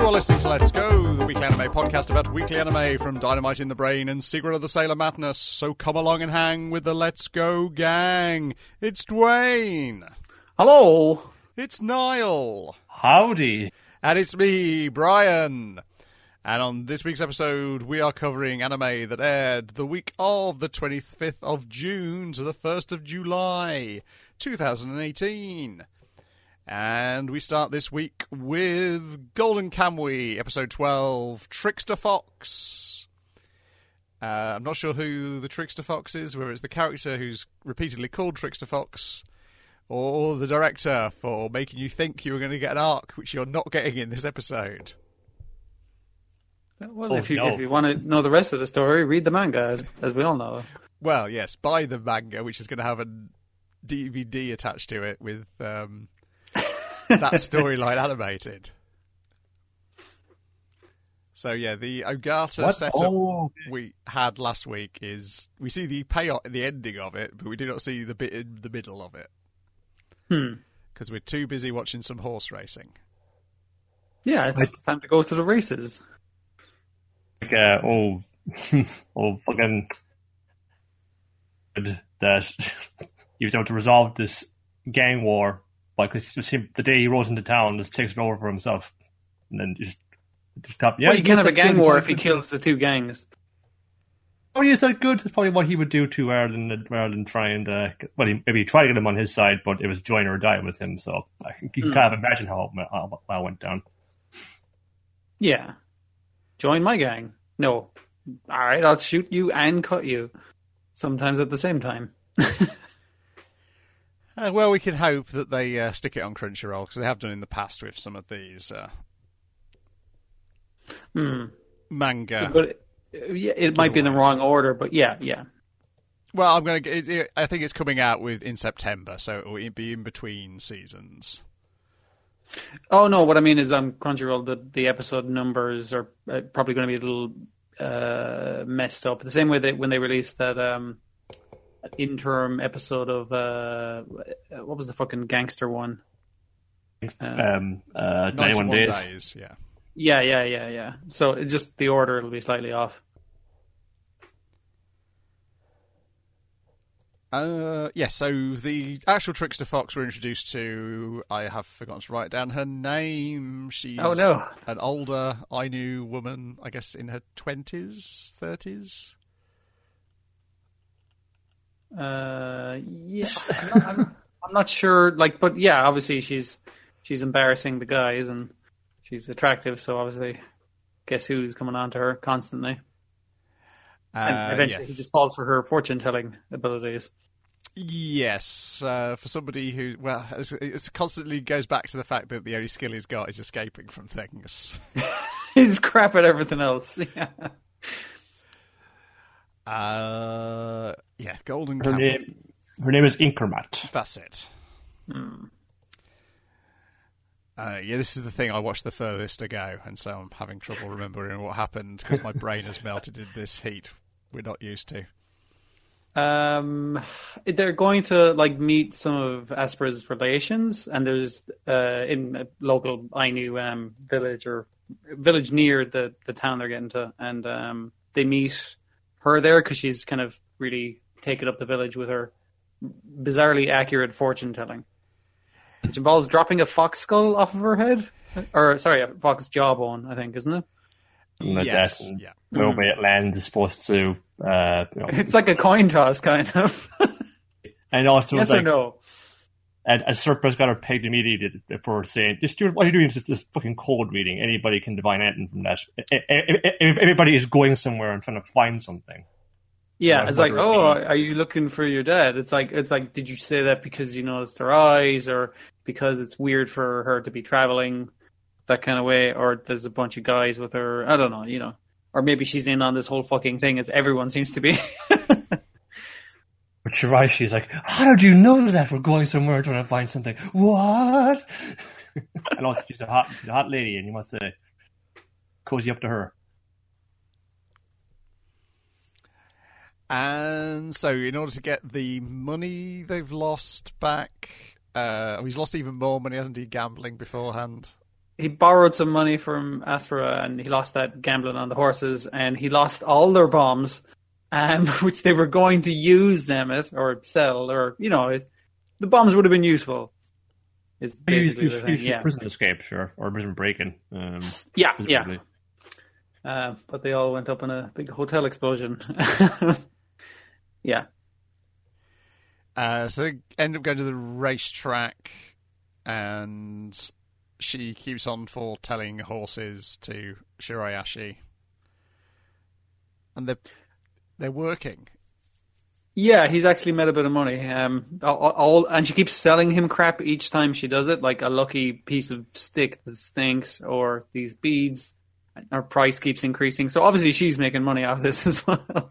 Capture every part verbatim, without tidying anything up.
You are listening to Let's Go, the weekly anime podcast about weekly anime from Dynamite in the Brain and Secret of the Sailor Madness. So come along and hang with the Let's Go gang. It's Dwayne. Hello. It's Niall. Howdy. And it's me, Brian. And on this week's episode, we are covering anime that aired the week of the twenty-fifth of June to the first of July, two thousand eighteen. And we start this week with Golden Kamuy, episode twelve, Trickster Fox. Uh, I'm not sure who the Trickster Fox is, whether it's the character who's repeatedly called Trickster Fox, or the director for making you think you were going to get an arc, which you're not getting in this episode. Well, Oh, if you no. if you want to know the rest of the story, read the manga, as, as we all know. Well, yes, buy the manga, which is going to have a D V D attached to it with um, that storyline animated. So, yeah, the Ogata What? setup Oh, we had last week is we see the payoff, the ending of it, but we do not see the bit in the middle of it. Hmm. Because we're too busy watching some horse racing. Yeah, it's, it's time to go to the races. like, uh, oh, oh, fucking good that he was able to resolve this gang war by because just him the day he rose into town, just takes it over for himself, and then just just top. Yeah, well, you he can't have goes a like, gang yeah, war he if he goes- kills the two gangs. Oh, yeah, is that good? That's probably what he would do too, rather than rather than try and uh, get- well, he, maybe he tried to get him on his side, but it was join or die with him. So I think you can Hmm. kind of imagine how it, went- how it went down. Yeah. Join my gang. No. All right, I'll shoot you and cut you. Sometimes at the same time. Uh, well, we can hope that they uh, stick it on Crunchyroll, because they have done in the past with some of these uh, Hmm. manga. But it, yeah, it might be in the wrong order, but yeah, yeah. Well, I'm going to. I think it's coming out with in September, so it will be in between seasons. Oh no, what I mean is on Crunchyroll, the the episode numbers are uh, probably going to be a little uh, messed up. The same way that when they released that um, interim episode of uh, what was the fucking gangster one? Uh, Um, uh, ninety-one ninety-one days. days, yeah. yeah, yeah, yeah, yeah. So it just the order will be slightly off. Uh, yes, so the actual Trickster Fox we're introduced to, I have forgotten to write down her name. She's Oh, no. an older Ainu woman, I guess in her twenties, thirties. Uh, yeah, I'm not, I'm, I'm not sure. Like, but yeah, obviously she's she's embarrassing the guys, and she's attractive. So obviously, guess who's coming on to her constantly? And Uh, eventually, yeah. he just falls for her fortune telling abilities. Yes, uh, for somebody who, well, it's, it's constantly goes back to the fact that the only skill he's got is escaping from things. He's crap at everything else. Yeah. Uh, yeah, Golden Her Kamuy. name, her name is Inkermat. That's it. Hmm. Uh, yeah, this is the thing I watched the furthest ago, and so I'm having trouble remembering what happened because my brain has melted in this heat we're not used to. Um, they're going to like meet some of Aspera's relations, and there's uh in a local Ainu um village or village near the the town they're getting to, and um they meet her there because she's kind of really taken up the village with her bizarrely accurate fortune telling, which involves dropping a fox skull off of her head, or sorry, a fox jawbone, I think, isn't it? Something like Yes, that. And yeah. No way it lands is supposed to. Uh, you know, It's like a coin toss, kind of. and also, Yes like, or no? and a Serpent's got her pegged immediately for saying, "Just do what you're doing is just this fucking code reading. Anybody can divine anything from that. E- e- e- Everybody is going somewhere and trying to find something." Yeah, Or it's like, whether it oh, be- are you looking for your dad? It's like, it's like, did you say that because you noticed her eyes, or because it's weird for her to be traveling that kind of way, or there's a bunch of guys with her? I don't know, you know, or maybe she's in on this whole fucking thing, as everyone seems to be. But you're right. She's like, "How did you know that we're going somewhere trying to find something? What?" And also, she's a hot, she's a hot lady, and he wants to cozy up to her. And so, in order to get the money they've lost back, uh, oh, he's lost even more money, hasn't he, gambling beforehand? he borrowed some money from Aspera, and he lost that gambling on the horses, and he lost all their bombs, um, which they were going to use them it or sell, or you know, it, the bombs would have been useful. Is basically use, the use, thing. use Yeah. prison escape, sure, or prison break-in. Um, Yeah, presumably. yeah. Uh, but they all went up in a big hotel explosion. Yeah. Uh, so they end up going to the racetrack, and she keeps on foretelling horses to Shirayashi, and they're they're working. Yeah, he's actually made a bit of money. Um, all, all and she keeps selling him crap each time she does it, like a lucky piece of stick that stinks, or these beads. And her price keeps increasing, so obviously she's making money off this as well.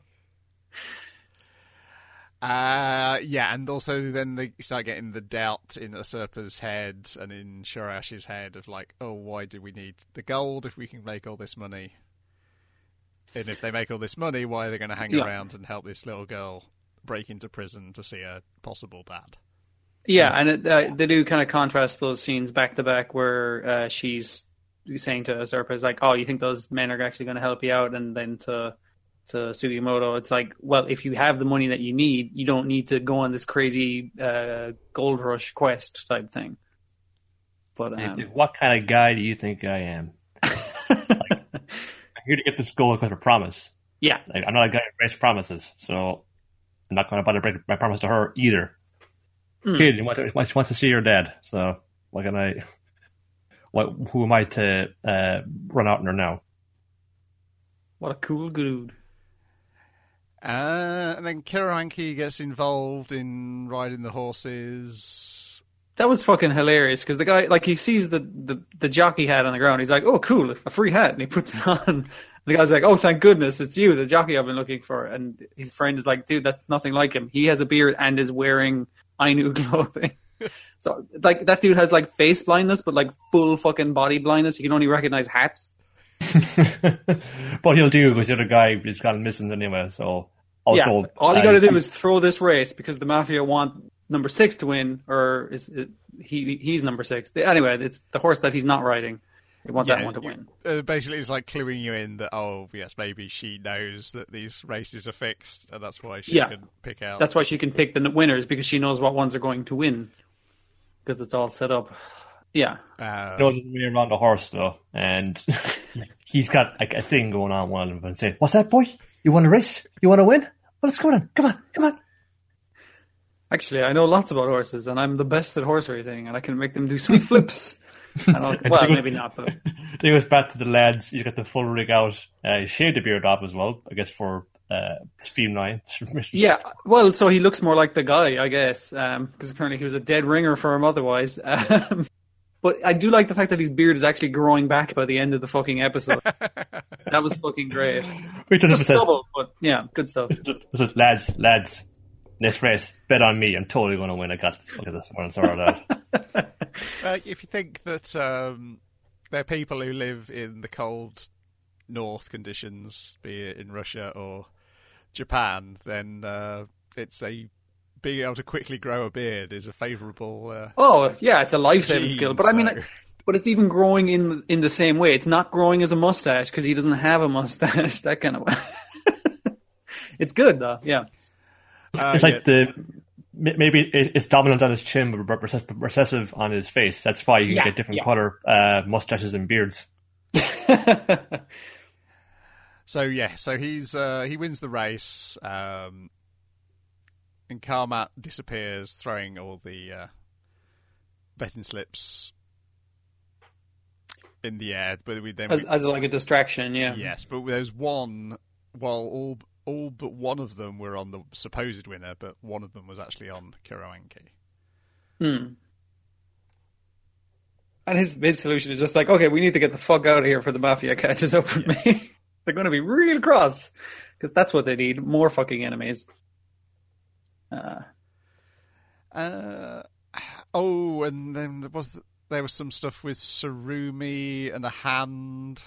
Uh, yeah, and also then they start getting the doubt in Usurper's head and in Shirayashi's head of like, oh, why do we need the gold if we can make all this money? And if they make all this money, why are they going to hang Yeah. around and help this little girl break into prison to see a possible dad? Yeah, and it, uh, they do kind of contrast those scenes back to back where uh, she's saying to Usurper, like, oh, you think those men are actually going to help you out? And then to to Sugimoto, it's like, well, if you have the money that you need, you don't need to go on this crazy uh, gold rush quest type thing. But um, What kind of guy do you think I am? Like, I'm here to get this gold because of a promise. yeah, Like, I'm not a guy who breaks promises, so I'm not going to bother to break my promise to her either. Mm. Kid, you want to, she wants to see her dad, so what can I? What? Who am I to uh, run out on her now? what a cool dude. Uh, and then Kirahanki gets involved in riding the horses. That was fucking hilarious because the guy, like, he sees the, the, the jockey hat on the ground. He's like, oh, cool, a free hat. And he puts it on. The guy's like, oh, thank goodness, it's you, the jockey I've been looking for. And his friend is like, dude, that's nothing like him. He has a beard and is wearing Ainu clothing. So, like, that dude has, like, face blindness, but, like, full fucking body blindness. He can only recognize hats. But he'll do because the other guy is gone missing anyway. So also, yeah, all you uh, got to do is throw this race because the Mafia want number six to win, or is it, he he's number six. Anyway, it's the horse that he's not riding. They want that Yeah, one to you- win. Uh, basically, it's like cluing you in that, oh, yes, maybe she knows that these races are fixed, and that's why she Yeah. can pick out. That's why she can pick the winners, because she knows what ones are going to win, because it's all set up. Yeah. Uh, knows his way around the horse though, and he's got like a thing going on with him and say, "What's that, boy? You want to race? You want to win? Well, let's go then. Come on, come on." Actually, I know lots about horses, and I'm the best at horse racing, and I can make them do sweet flips. And I'll, well, maybe not, but Then he goes back to the lads. You got the full rig out. Uh, he shaved the beard off as well, I guess, for uh, Stream Nine. yeah. Well, so he looks more like the guy, I guess, because um, apparently he was a dead ringer for him otherwise. Um, but I do like the fact that his beard is actually growing back by the end of the fucking episode. That was fucking great. Wait till Just it says, stubble, but yeah, good stuff. says, "Lads, lads, next race, bet on me. I'm totally going to win. I got look at this one. Sorry about that." Uh, if you think that um, there are people who live in the cold north conditions, be it in Russia or Japan, then uh, it's a being able to quickly grow a beard is a favourable. Uh, Oh, yeah, it's a life-saving gene, skill. But I mean, so- but it's even growing in in the same way. It's not growing as a mustache because he doesn't have a mustache. That kind of way. It's good though. Yeah. uh, It's yeah. like the m- maybe it- it's dominant on his chin, but recess- recessive on his face. That's why you can Yeah, get different yeah. color uh, mustaches and beards. So yeah, so he's uh, he wins the race, um, and Karmat disappears, throwing all the uh, betting slips in the air. But we then as, we, as like a distraction. Yeah. yes, but there's one. Well, all all but one of them were on the supposed winner, but one of them was actually on Kiroanki. Hmm. And his his solution is just like, okay, we need to get the fuck out of here for the mafia catches up with me. They're going to be real cross because that's what they need: more fucking enemies. Uh, Uh, oh, and then there was the, there was some stuff with Sarumi and a hand.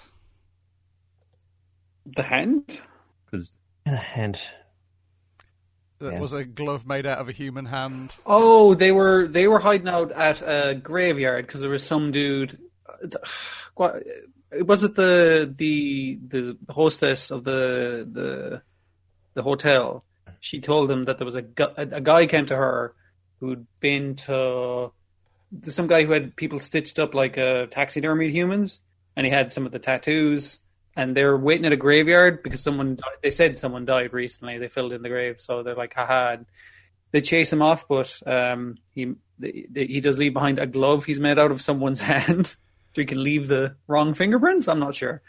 the hand. Because in a hand, That Yeah. was a glove made out of a human hand. Oh, they were they were hiding out at a graveyard because there was some dude what was it? The the the hostess of the the the hotel. She told him that there was a gu- a guy came to her who'd been to some guy who had people stitched up like uh, taxidermied humans, and he had some of the tattoos. And they're waiting at a graveyard because someone died. They said someone died recently. They filled in the grave, so they're like, haha. They chase him off, but um, he he does leave behind a glove he's made out of someone's hand, so he can leave the wrong fingerprints. I'm not sure.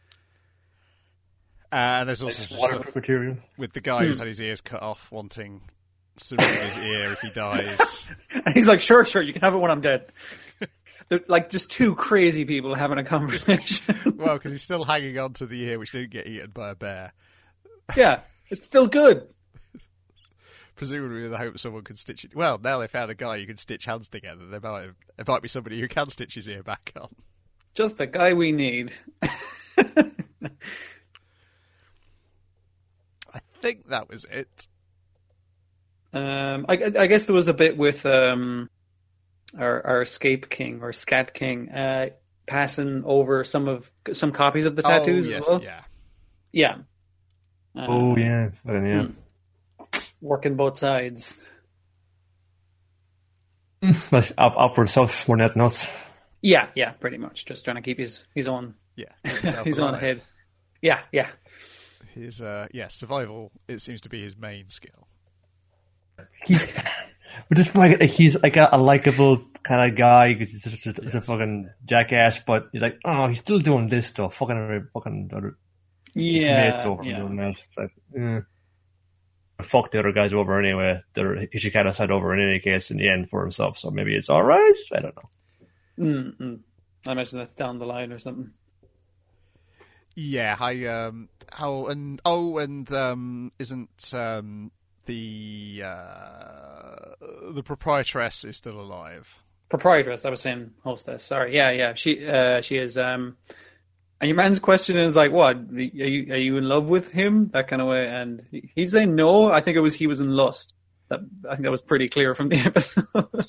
Uh, and there's also just waterproof material with the guy who's had his ears cut off, wanting something in his ear if he dies. And he's like, sure, sure, you can have it when I'm dead. They're like just two crazy people having a conversation. Well, because he's still hanging on to the ear which didn't get eaten by a bear. Yeah, it's still good. Presumably with the hope someone could stitch it. Well, now they found a guy who can stitch hands together. There might, have, there might be somebody who can stitch his ear back on. Just the guy we need. I think that was it. Um, I, I guess there was a bit with um, our, our escape king or scat king uh, passing over some of some copies of the tattoos oh, yes, as well. Yeah. Yeah. Uh, oh yeah, well, yeah. Working both sides. But out, out for himself more than anything else. Yeah, yeah, pretty much. Just trying to keep his his own Yeah. his own head. Yeah, yeah. His uh, yeah, survival. It seems to be his main skill. He's, but just like he's like a, a likable kind of guy. He's just a, he's a fucking jackass, but he's like, oh, he's still doing this stuff. Fucking, fucking other Yeah, mates over yeah. doing that. It's like, eh. Fuck the other guys over anyway. They're, he should kind of side over in any case in the end for himself. So maybe it's all right. I don't know. Mm-mm. I imagine that's down the line or something. Yeah, I um, oh and oh and um, isn't um the uh the proprietress is still alive? Proprietress, I was saying hostess. Sorry, yeah, yeah. She uh, she is. Um, and your man's question is like, what? Are you are you in love with him? That kind of way. And he- he's saying no. I think it was he was in lust. That I think that was pretty clear from the episode.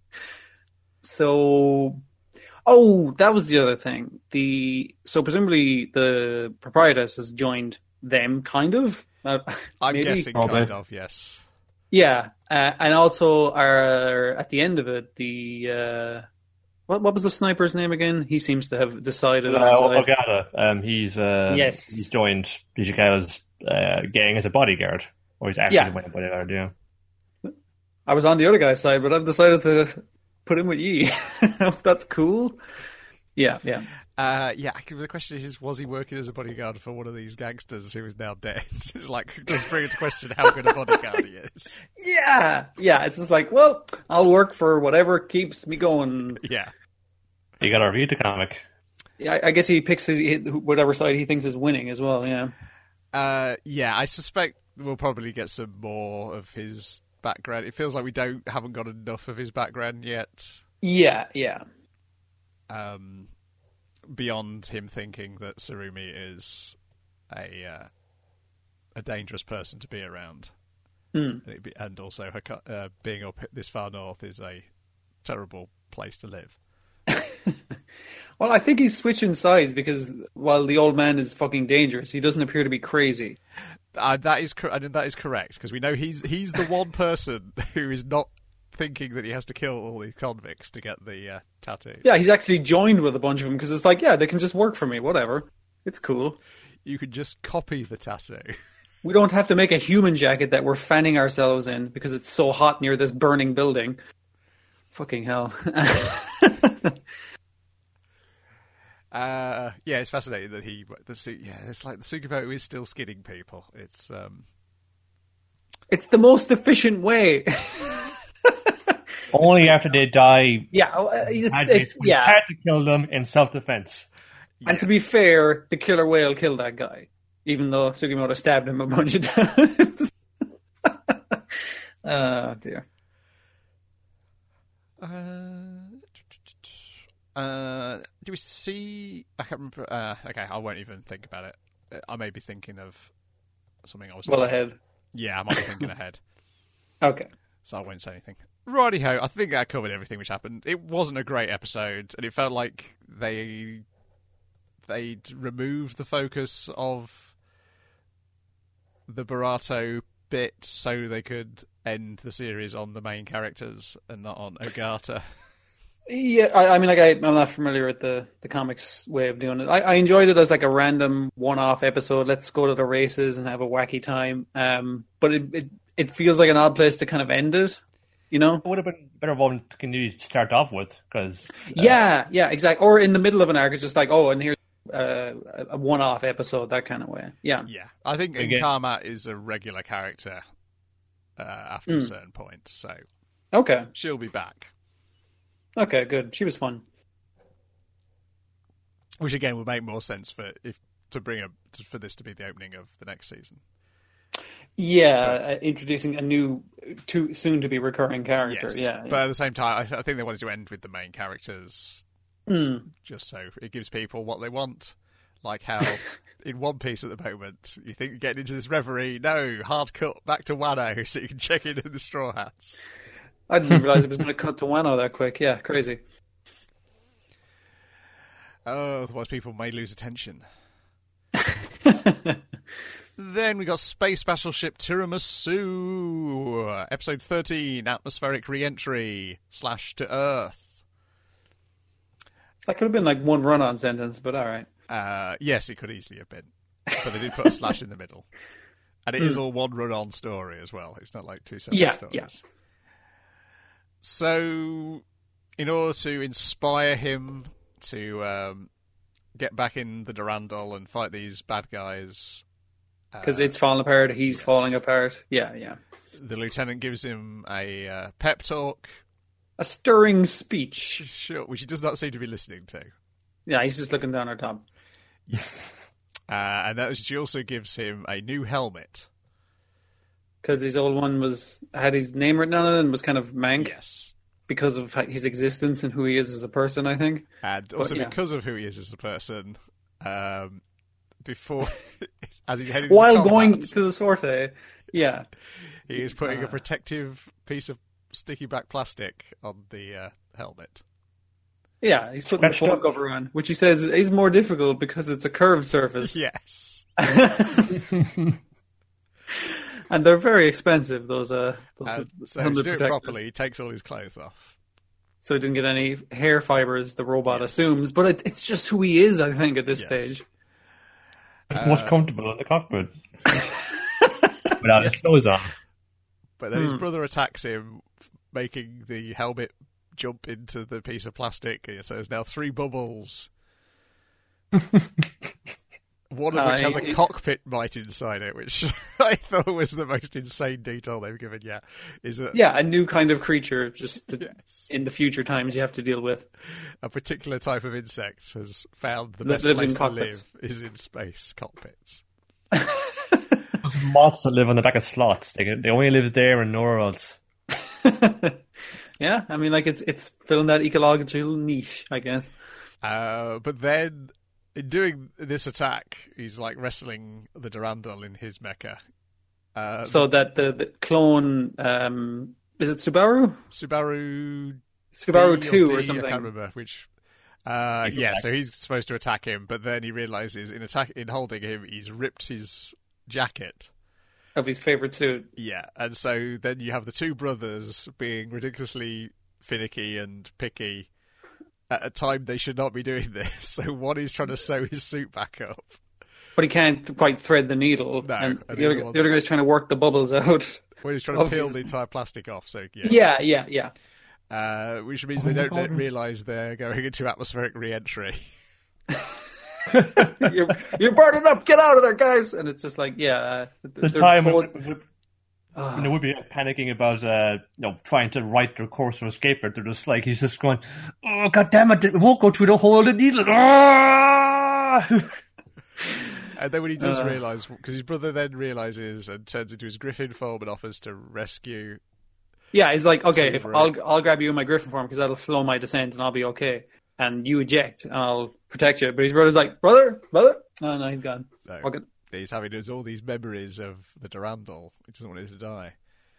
So, oh, that was the other thing. The so presumably the proprietress has joined them, kind of. Uh, I'm maybe? guessing Probably. kind of yes. Yeah, uh, and also our at the end of it, the uh, what what was the sniper's name again? He seems to have decided. Uh, on his side. Ogata, um, he's uh, Yes. he's joined Nishikawa's uh, gang as a bodyguard, or he's actually Yeah. a bodyguard. Yeah. I was on the other guy's side, but I've decided to put him with Yi. That's cool. Yeah, yeah. Uh, yeah, I can- the question is, was he working as a bodyguard for one of these gangsters who is now dead? It's like, just bring into question how good a bodyguard he is. Yeah, yeah. It's just like, well, I'll work for whatever keeps me going. Yeah. You got to read the comic. Yeah, I I guess he picks his, whatever side he thinks is winning as well. Yeah. Uh, yeah, I suspect we'll probably get some more of his background. It feels like we don't haven't got enough of his background yet. Yeah, yeah. Um, beyond him thinking that Sarumi is a uh, a dangerous person to be around, Mm. and, it'd be, and also her, co- uh, being up this far north is a terrible place to live. Well, I think he's switching sides because while the old man is fucking dangerous, he doesn't appear to be crazy. Uh, that is cor- I mean, that is correct because we know he's he's the one person who is not thinking that he has to kill all these convicts to get the uh, tattoo. Yeah, he's actually joined with a bunch of them because it's like, yeah, they can just work for me, whatever. It's cool. You could just copy the tattoo. We don't have to make a human jacket that we're fanning ourselves in because it's so hot near this burning building. Fucking hell. Uh, yeah, it's fascinating that he the suit. Yeah, it's like the Sugimoto is still skidding people. It's um, It's the most efficient way. Only after they die. Yeah, uh, it's, had it's, this, we yeah. had to kill them in self-defense. And to be fair, the killer whale killed that guy, even though Sugimoto stabbed him a bunch of times. Oh dear. Uh, uh, do we see? I can't remember. Uh, okay, I won't even think about it. I may be thinking of something I was Well ahead. Yeah, I might be thinking ahead. Okay. So I won't say anything. Righty-ho, I think that covered everything which happened. It wasn't a great episode, and it felt like they they'd removed the focus of the Barato bit so they could end the series on the main characters and not on Ogata. Yeah, I, I mean, like I, I'm not familiar with the, the comics way of doing it. I, I enjoyed it as like a random one-off episode. Let's go to the races and have a wacky time. Um, but it, it it feels like an odd place to kind of end it. You know, it would have been a better one to continue to start off with because uh, yeah, yeah, exactly. Or in the middle of an arc, it's just like, oh, and here's uh, a one-off episode, that kind of way. Yeah, yeah. I think Again. Karma is a regular character uh, after Mm. a certain point, so okay, she'll be back. okay, good. She was fun. Which again would make more sense for if to bring a for this to be the opening of the next season. Yeah, uh, introducing a new, too soon to be recurring character. Yes, Yeah, but at the same time, I, th- I think they wanted to end with the main characters, yeah. just so it gives people what they want. Like how in One Piece at the moment, you think you're getting into this reverie. No, hard cut back to Wano so you can check in in the Straw Hats. I didn't realize it was going to cut to Wano that quick. Yeah, crazy. Oh, otherwise people may lose attention. Then we got Space Battleship Tiramisu, episode thirteen, Atmospheric Re-entry, slash to Earth. That could have been like one run-on sentence, but all right. Uh, yes, it could easily have been, but they did put a slash in the middle. And it is all one run-on story as well. It's not like two separate Yeah, stories. yeah. So, in order to inspire him to um, get back in the Durandal and fight these bad guys... Because uh, it's falling apart, he's falling apart. Yeah, yeah. the lieutenant gives him a uh, pep talk, A stirring speech. sure, which he does not seem to be listening to. Yeah, he's just looking down our top. Uh, and that was, she also gives him a new helmet. Because his old one was had his name written on it and was kind of mank Yes. because of his existence and who he is as a person, I think. And also yeah. because of who he is as a person, um, before, as he headed While into going combat, to the sortie. Yeah. he is putting a Uh. protective piece of sticky back plastic on the uh, helmet. Yeah, he's putting the Scratched phone up. cover on, which he says is more difficult because it's a curved surface. Yes. And they're very expensive, those uh those And so to helmet do it protectors. properly, he takes all his clothes off. So he didn't get any hair fibers, the robot assumes. But it, it's just who he is, I think, at this Yes. stage. it's most comfortable in the cockpit without his clothes on. But then his Hmm. brother attacks him, making the helmet jump into the piece of plastic. So there's now three bubbles. One of Uh, which has a he- cockpit mite inside it, which I thought was the most insane detail they've given yet. Is that Yeah, a new kind of creature just that yes, in the future times you have to deal with. a particular type of insect has found the That best lives place in to live cockpits. is in space cockpits. Those moths that live on the back of slots, they, they only live there and nowhere else. Yeah, I mean, like it's it's filling that ecological niche, I guess. Uh, but then, in doing this attack, he's like wrestling the Durandal in his mecha. Uh, So that the, the clone, um, is it Subaru? Subaru Subaru D two D, or I something. can't remember which. Uh, He's yeah, attack- so he's supposed to attack him, but then he realizes in attack in holding him, he's ripped his jacket. Of his favorite suit. Yeah, and so then you have the two brothers being ridiculously finicky and picky at a time they should not be doing this. So one is trying to sew his suit back up. But he can't quite thread the needle. No, and and the, the other, other the one's- other guy's trying to work the bubbles out. One is trying to peel Obviously. the entire plastic off. So yeah, Yeah, yeah, yeah. Uh, which means Oh they my don't God. realise they're going into atmospheric re-entry. you're, you're burning up. Get out of there, guys! And it's just like, yeah. Uh, The they're time both- when, when, when they would be panicking about, uh, you know, trying to write their course for escape, they're just like, he's just going, oh, God damn it, it won't go through the hole in the needle. Ah! And then when he does Uh. realise, because his brother then realises and turns into his griffin form and offers to rescue. Yeah, he's like, okay, if Super. I'll I'll grab you in my griffin form because that'll slow my descent and I'll be okay. And you eject and I'll protect you. But his brother's like, brother, brother. Oh no, he's gone. No, Okay. he's having his, all these memories of the Durandal. He doesn't want it to die.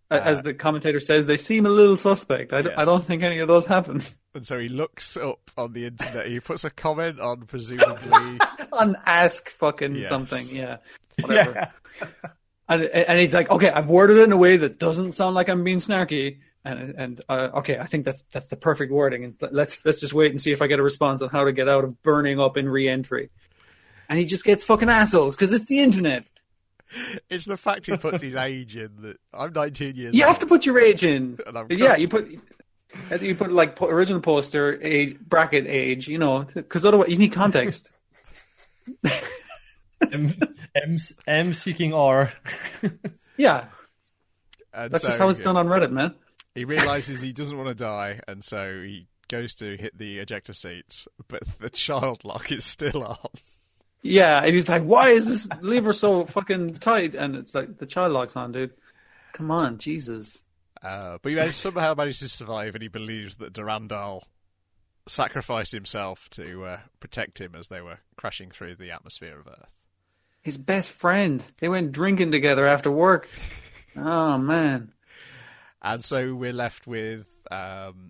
Uh, As the commentator says, they seem a little suspect. I, d- Yes. I don't think any of those happened. And so he looks up on the internet. He puts a comment on, presumably. On ask fucking Yes. something, yeah. Whatever. Yeah. And, and he's like, okay, I've worded it in a way that doesn't sound like I'm being snarky. And, and uh, okay, I think that's that's the perfect wording. And let's let's just wait and see if I get a response on how to get out of burning up in re-entry. And he just gets fucking assholes because it's the internet. It's the fact he puts his age in that I'm nineteen years You old. have to put your age in. And I'm Yeah, you put you put like po- original poster age bracket age. You know, because otherwise you need context. M, M, M seeking R. Yeah, And that's so, just how it's yeah, done on Reddit, man. He realizes he doesn't want to die, and so he goes to hit the ejector seat, but the child lock is still on. Yeah, and he's like, "Why is this lever so fucking tight?" And it's like the child lock's on, dude. Come on, Jesus. Uh, but he managed, somehow managed to survive, and he believes that Durandal sacrificed himself to uh, protect him as they were crashing through the atmosphere of Earth. His best friend. They went drinking together after work. Oh man. And so we're left with um,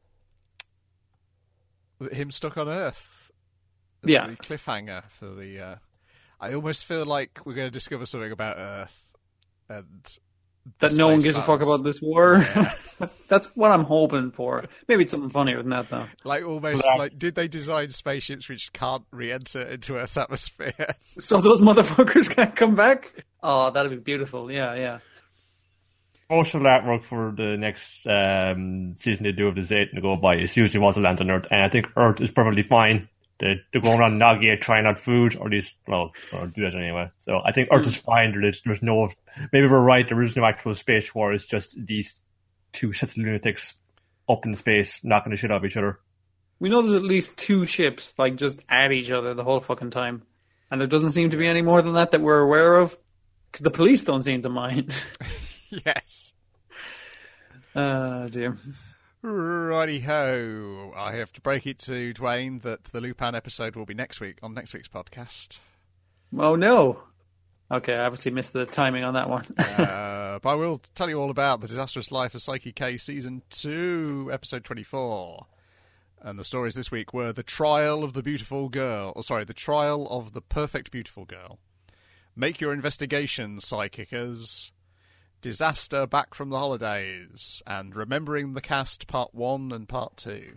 him stuck on Earth. Yeah. The cliffhanger for the. Uh, I almost feel like we're going to discover something about Earth, and That the no one space gives a fuck battles. about this war. Yeah. That's what I'm hoping for. Maybe it's something funnier than that, though. Like almost Yeah. like, did they design spaceships which can't re-enter into Earth's atmosphere? So those motherfuckers can't come back? Oh, that'd be beautiful. Yeah, yeah. Most of the artwork for the next um, season they do of the Zayt to go by is usually wants to land on Earth, and I think Earth is perfectly fine. They, they're going around Nagia trying out food, or at least, well, or do that anyway. So I think Earth is fine. There's, there's no, maybe we're right, there is no actual space war. It's just these two sets of lunatics up in space knocking the shit out of each other. We know there's at least two ships, like, just at each other the whole fucking time. And there doesn't seem to be any more than that that we're aware of. Because the police don't seem to mind. Yes. Oh, dear. Righty ho! I have to break it to Dwayne that the Lupin episode will be next week on next week's podcast. Oh, no. Okay, I obviously missed the timing on that one. uh, but I will tell you all about The Disastrous Life of Psyche K Season two, Episode twenty-four. And the stories this week were The Trial of the Beautiful Girl. Oh, sorry, The Trial of the Perfect Beautiful Girl. Make Your Investigation, Psychicers. Disaster Back from the Holidays. And Remembering the Cast Part one and Part two.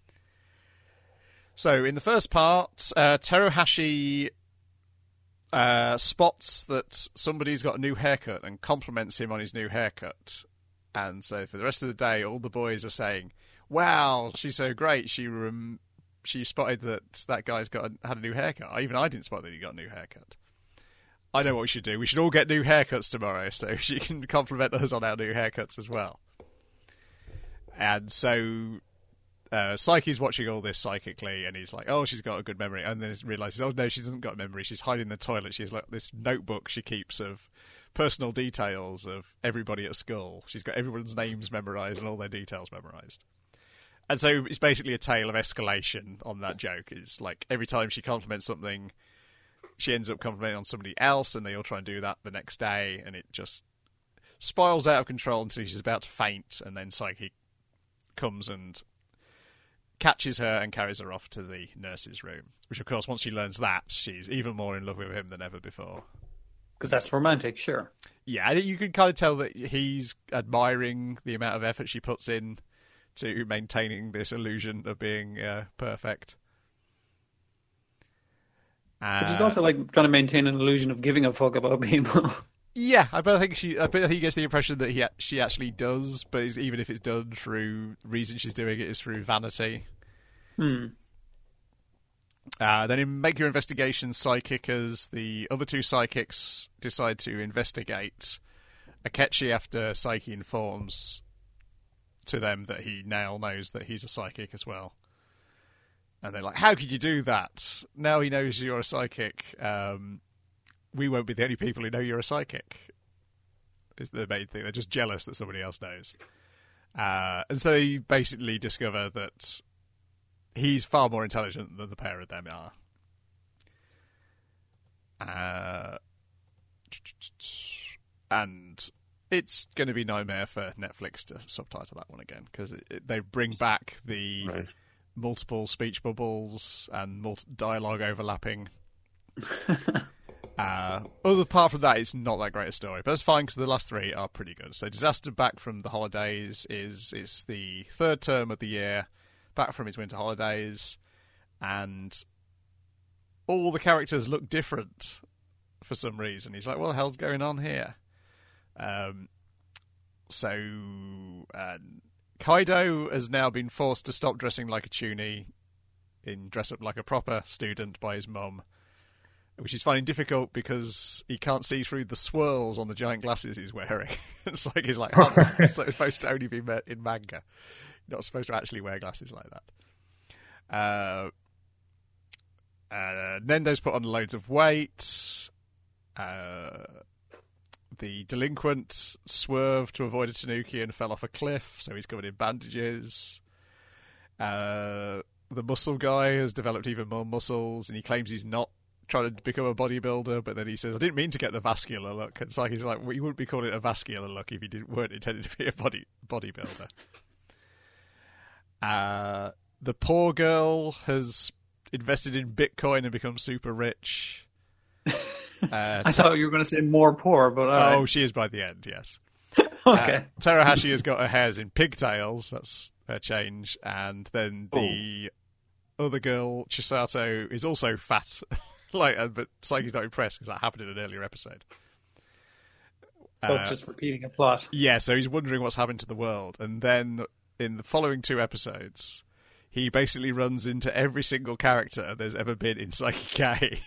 So, in the first part, uh, Teruhashi uh, spots that somebody's got a new haircut and compliments him on his new haircut. And so for the rest of the day, all the boys are saying, wow, she's so great. She rem- she spotted that that guy's got a, had a new haircut. Even I didn't spot that he got a new haircut. I know what we should do. We should all get new haircuts tomorrow so she can compliment us on our new haircuts as well. And so uh, Psyche's watching all this psychically, and he's like, oh, she's got a good memory. And then he realises, oh, no, she doesn't got a memory. She's hiding in the toilet. She's like this notebook she keeps of personal details of everybody at school. She's got everyone's names memorised and all their details memorised. And so it's basically a tale of escalation on that joke. It's like every time she compliments something, she ends up complimenting on somebody else, and they all try and do that the next day, and it just spirals out of control until she's about to faint, and then Psyche comes and catches her and carries her off to the nurse's room. Which, of course, once she learns that, she's even more in love with him than ever before. Because that's romantic, sure. Yeah, you can kind of tell that he's admiring the amount of effort she puts in to maintaining this illusion of being uh, perfect. Uh, Which is also like trying to maintain an illusion of giving a fuck about people. Yeah, I bet I think she. I bet I think he gets the impression that he she actually does, but it's, even if it's done through the reason she's doing it is through vanity. Hmm. Uh, then in Make Your Investigation, Psychicers, the other two psychics decide to investigate Akechi after Psyche informs to them that he now knows that he's a psychic as well. And they're like, how could you do that? Now he knows you're a psychic. Um, we won't be the only people who know you're a psychic. Is the main thing. They're just jealous that somebody else knows. Uh, and so they basically discover that he's far more intelligent than the pair of them are. Uh, and it's going to be nightmare for Netflix to subtitle that one again, because they bring back the Right. multiple speech bubbles and multi- dialogue overlapping. uh, other apart from that, it's not that great a story, but it's fine because the last three are pretty good. So, Disaster Back from the Holidays is it's the third term of the year, back from his winter holidays, and all the characters look different for some reason. He's like, "What the hell's going on here?" Um, so uh, Kaido has now been forced to stop dressing like a toonie and dress up like a proper student by his mum, which he's finding difficult because he can't see through the swirls on the giant glasses he's wearing. It's like he's like, oh, it's supposed to only be in manga. You're not supposed to actually wear glasses like that. Uh, uh, Nendo's put on loads of weight. Uh, the delinquent swerved to avoid a Tanuki and fell off a cliff, so he's covered in bandages. Uh, the muscle guy has developed even more muscles, and he claims he's not trying to become a bodybuilder, but then he says, I didn't mean to get the vascular look. It's like he's like, well, you wouldn't be calling it a vascular look if you didn't, weren't intended to be a body bodybuilder. uh, the poor girl has invested in Bitcoin and become super rich. Uh, I thought you were going to say more poor, but all oh, right. she is by the end, yes. Okay. Uh, Terahashi has got her hairs in pigtails. That's her change. And then the oh. other girl, Chisato, is also fat. like, uh, but Psyche's not impressed because that happened in an earlier episode. So uh, it's just repeating a plot. Yeah, so he's wondering what's happened to the world. And then in the following two episodes, he basically runs into every single character there's ever been in Psyche K.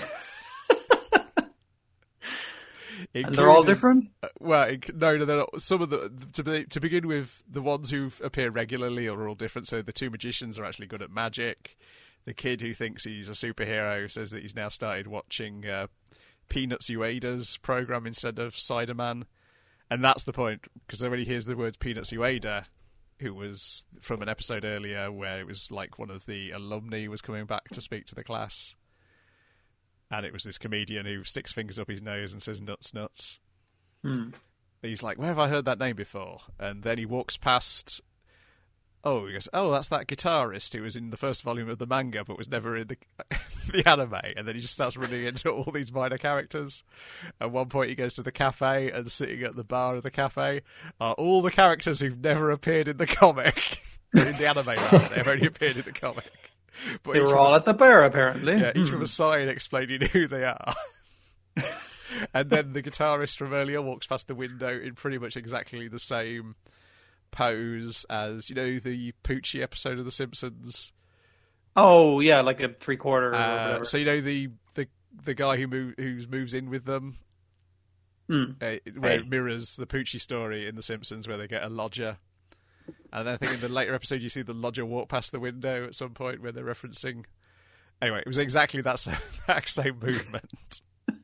And they're all different? Uh, well, it, no, no, they're not. Some of the to, be, to begin with, the ones who appear regularly are all different. So the two magicians are actually good at magic. The kid who thinks he's a superhero says that he's now started watching uh, Peanuts Ueda's program instead of Ciderman, and that's the point because when he hears the words Peanuts Ueda, who was from an episode earlier where it was like one of the alumni was coming back to speak to the class. And it was this comedian who sticks fingers up his nose and says, nuts, nuts. Hmm. He's like, where have I heard that name before? And then he walks past... Oh, he goes, oh, that's that guitarist who was in the first volume of the manga but was never in the the anime. And then he just starts running into all these minor characters. At one point he goes to the cafe, and sitting at the bar of the cafe are all the characters who've never appeared in the comic. in the anime, rather. They've only appeared in the comic. But they were all a, at the bar, apparently. Yeah, each hmm. with a sign explaining who they are. And then the guitarist from earlier walks past the window in pretty much exactly the same pose as, you know, the Poochie episode of The Simpsons. Oh, yeah, like a three-quarter or Uh, whatever. so, you know, the the, the guy who move, who moves in with them, Hmm. uh, where Hey. it mirrors the Poochie story in The Simpsons where they get a lodger. And then I think in the later episode you see the lodger walk past the window at some point where they're referencing... Anyway, it was exactly that same, that same movement.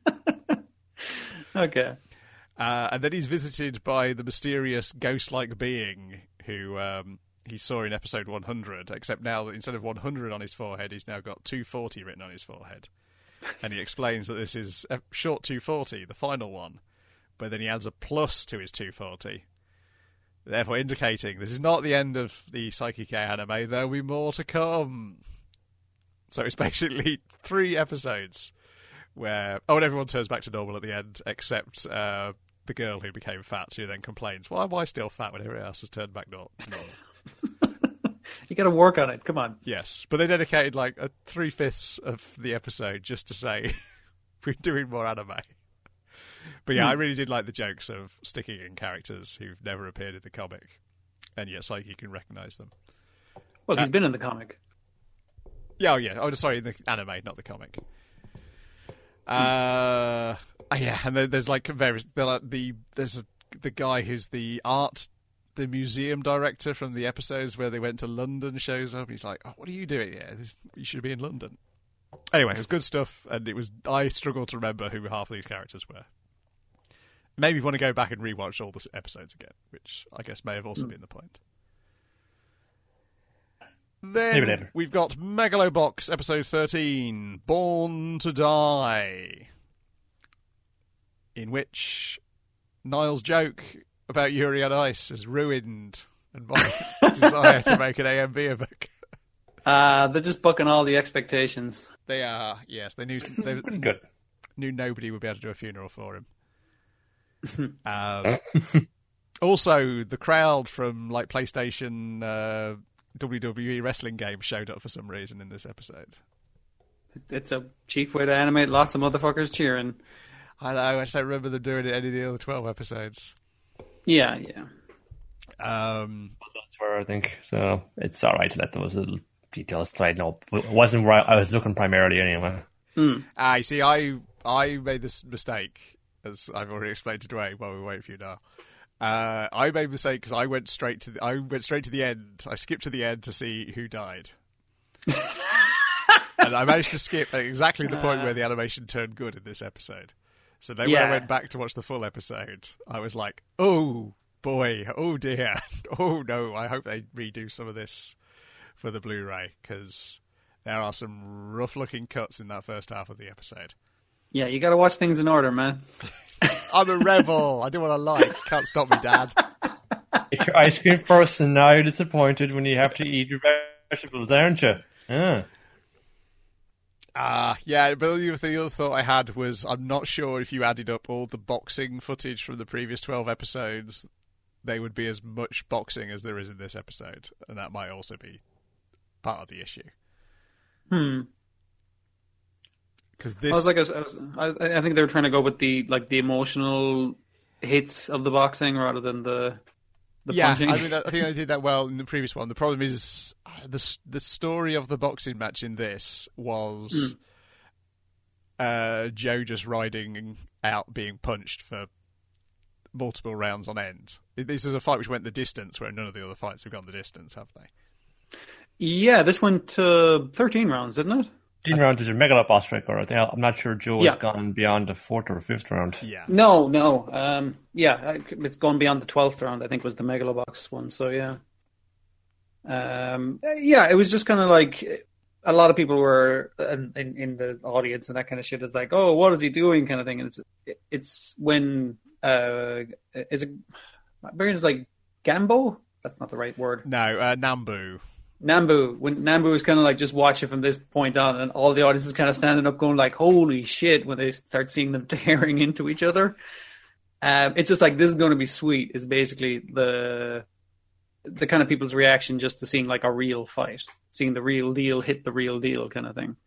Okay. Uh, and then he's visited by the mysterious ghost-like being who um, he saw in episode one hundred, except now that instead of one hundred on his forehead, he's now got two forty written on his forehead. And he explains that this is a short two forty, the final one, but then he adds a plus to his two forty. Therefore indicating this is not the end of the Psyche K anime, there will be more to come. So it's basically three episodes where... Oh, and everyone turns back to normal at the end, except uh, the girl who became fat, who then complains, why am I still fat when everyone else has turned back nor- normal? You got to work on it. Come on. Yes, but they dedicated like a three-fifths of the episode just to say, we're doing more anime. But yeah, I really did like the jokes of sticking in characters who've never appeared in the comic, and yet Psyche you can recognise them. Well, he's Uh, been in the comic. Yeah, oh yeah. Oh, sorry, the anime, not the comic. Uh, oh, yeah, and then there's like various. Like the there's a, the guy who's the art, the museum director from the episodes where they went to London shows up. And he's like, "Oh, what are you doing here? This, you should be in London." Anyway, it was good stuff, and it was. I struggled to remember who half of these characters were. Maybe want to go back and rewatch all the episodes again, which I guess may have also mm. been the point. Then we've got Megalobox episode thirteen, Born to Die, in which Niall's joke about Yuri on Ice has ruined and my desire to make an A M B a book. Uh, they're just bucking all the expectations. They are, yes. They knew they Good. knew nobody would be able to do a funeral for him. um, also, the crowd from like PlayStation uh, W W E wrestling game showed up for some reason in this episode. It's a cheap way to animate lots of motherfuckers cheering. I know. I just don't remember them doing it any of the other twelve episodes. Yeah, yeah. Um, That's where I think so. It's all right to let those little details slide. No, it wasn't where I was looking primarily anyway. Mm. Ah, you see, I I made this mistake, as I've already explained to Dwayne while we wait for you now. Uh, I made a mistake because I went straight to the, I went straight to the end. I skipped to the end to see who died, and I managed to skip at exactly the point where the animation turned good in this episode. So then, Yeah. when I went back to watch the full episode, I was like, "Oh boy, oh dear, oh no! I hope they redo some of this for the Blu-ray because there are some rough-looking cuts in that first half of the episode." Yeah, you got to watch things in order, man. I'm a rebel. I do what I like. Can't stop me, Dad. It's your ice cream first, and now you're disappointed when you have to eat your vegetables, aren't you? Yeah. Ah, uh, yeah, but the other, the other thought I had was I'm not sure if you added up all the boxing footage from the previous twelve episodes, they would be as much boxing as there is in this episode, and that might also be part of the issue. Hmm. Because this, I was like, I, was, I, was, I, I think they were trying to go with the like the emotional hits of the boxing rather than the the yeah, punching. I mean, I think they did that well in the previous one. The problem is uh, the the story of the boxing match in this was mm. uh, Joe just riding out, being punched for multiple rounds on end. This is a fight which went the distance, where none of the other fights have gone the distance, have they? Yeah, this went to thirteen rounds, didn't it? thirteen round is your Megaloboss boss record. I think I'm not sure Joe has Yeah. gone beyond the fourth or fifth round. Yeah. No, no. Um, yeah, it's gone beyond the twelfth round. I think was the Megalobox one. So yeah, um, yeah. It was just kind of like a lot of people were in, in, in the audience and that kind of shit. It's like, oh, what is he doing, kind of thing. And it's it's when uh, is it Baron's like Gambo? That's not the right word. No, uh, Nambu. Nambu, when Nambu was kind of like just watching from this point on, and all the audience is kind of standing up, going like, "Holy shit!" when they start seeing them tearing into each other. Um, it's just like this is going to be sweet. Is basically the the kind of people's reaction just to seeing like a real fight, seeing the real deal hit the real deal, kind of thing.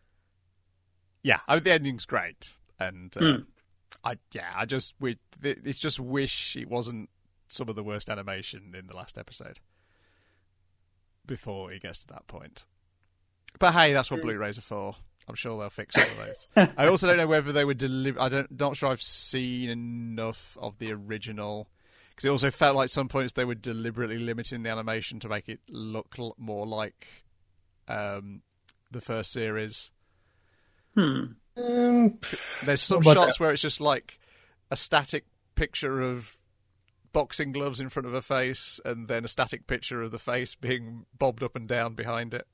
Yeah, I mean, the ending's great, and uh, Mm. I yeah, I just we it's just wish it wasn't some of the worst animation in the last episode before he gets to that point. But hey, that's what Blu-rays are for. I'm sure they'll fix some of those. I also don't know whether they were deli- I don't not sure I've seen enough of the original, because it also felt like some points they were deliberately limiting the animation to make it look l- more like um, the first series. Hmm. Um, There's some But, shots where it's just like a static picture of boxing gloves in front of her face, and then a static picture of the face being bobbed up and down behind it,